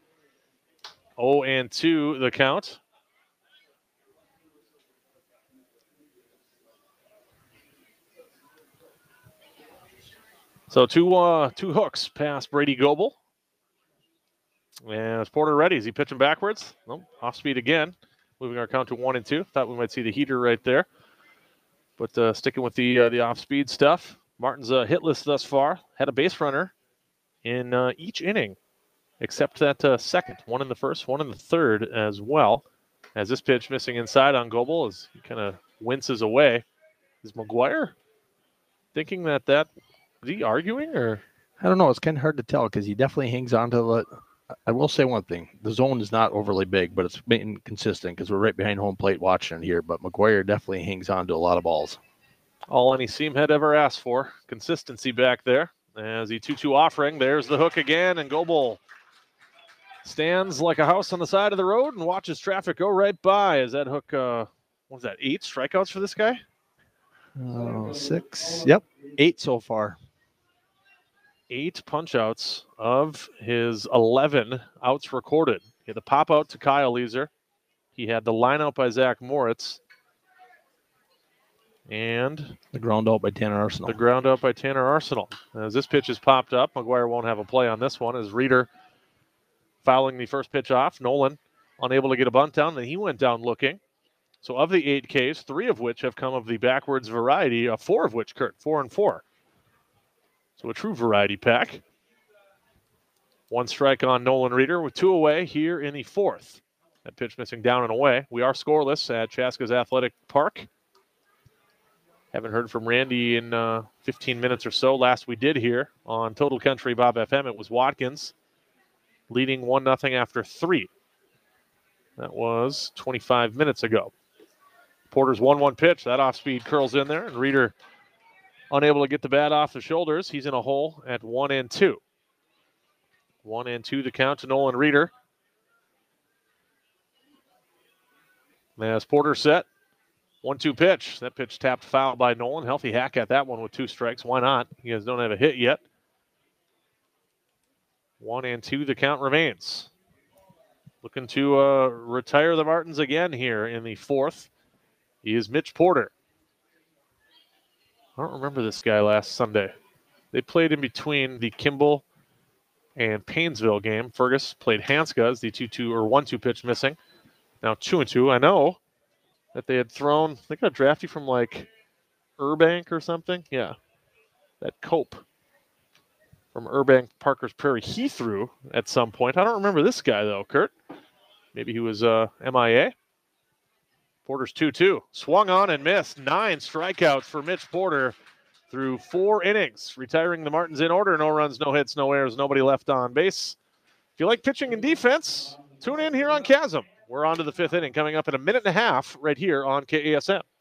0-2 the count. So two hooks past Brady Goebel. And is Porter ready? Is he pitching backwards? Nope. Off speed again. Moving our count to 1-2. Thought we might see the heater right there. But sticking with the off speed stuff. Martin's hitless thus far. Had a base runner in each inning, except that second. One in the first, one in the third as well. As this pitch missing inside on Goebel as he kind of winces away. Is McGuire thinking that is he arguing or? I don't know. It's kind of hard to tell because he definitely hangs on to the. I will say one thing. The zone is not overly big, but it's been consistent because we're right behind home plate watching it here. But McGuire definitely hangs on to a lot of balls. All any seam had ever asked for. Consistency back there. As the 2-2 offering, there's the hook again, and Goebel stands like a house on the side of the road and watches traffic go right by. As that hook, what was that, 8 strikeouts for this guy? 6. Yep, 8 so far. 8 punch-outs of his 11 outs recorded. He had the pop-out to Kyle Leeser. He had the line-out by Zach Moritz. And the ground out by Tanner Arsenal. The ground out by Tanner Arsenal. As this pitch is popped up, McGuire won't have a play on this one as Reeder fouling the first pitch off. Nolan unable to get a bunt down, and he went down looking. So of the 8 Ks, 3 of which have come of the backwards variety, 4 of which, Kurt, 4 and 4. So a true variety pack. 1 strike on Nolan Reeder with 2 away here in the 4th. That pitch missing down and away. We are scoreless at Chaska's Athletic Park. Haven't heard from Randy in 15 minutes or so. Last we did here on Total Country Bob FM, it was Watkins leading 1-0 after 3. That was 25 minutes ago. Porter's 1-1 pitch. That off-speed curls in there, and Reeder unable to get the bat off the shoulders. He's in a hole at 1-2. 1-2 the count to Nolan Reeder. As Porter set. 1-2 pitch. That pitch tapped foul by Nolan. Healthy hack at that one with 2 strikes. Why not? You guys don't have a hit yet. 1-2 the count remains. Looking to retire the Martins again here in the 4th. He is Mitch Porter. I don't remember this guy last Sunday. They played in between the Kimball and Paynesville game. Fergus played Hanska as the 2-2 or 1-2 pitch missing. Now 2-2. I know that they had thrown, they got a drafty from like Urbank or something. Yeah. That Cope from Urbank Parker's Prairie, he threw at some point. I don't remember this guy though, Kurt. Maybe he was MIA. Porter's 2-2. Swung on and missed. 9 strikeouts for Mitch Porter through 4 innings. Retiring the Martins in order. No runs, no hits, no errors, nobody left on base. If you like pitching and defense, tune in here on Chasm. We're on to the 5th inning coming up in a minute and a half right here on KASM.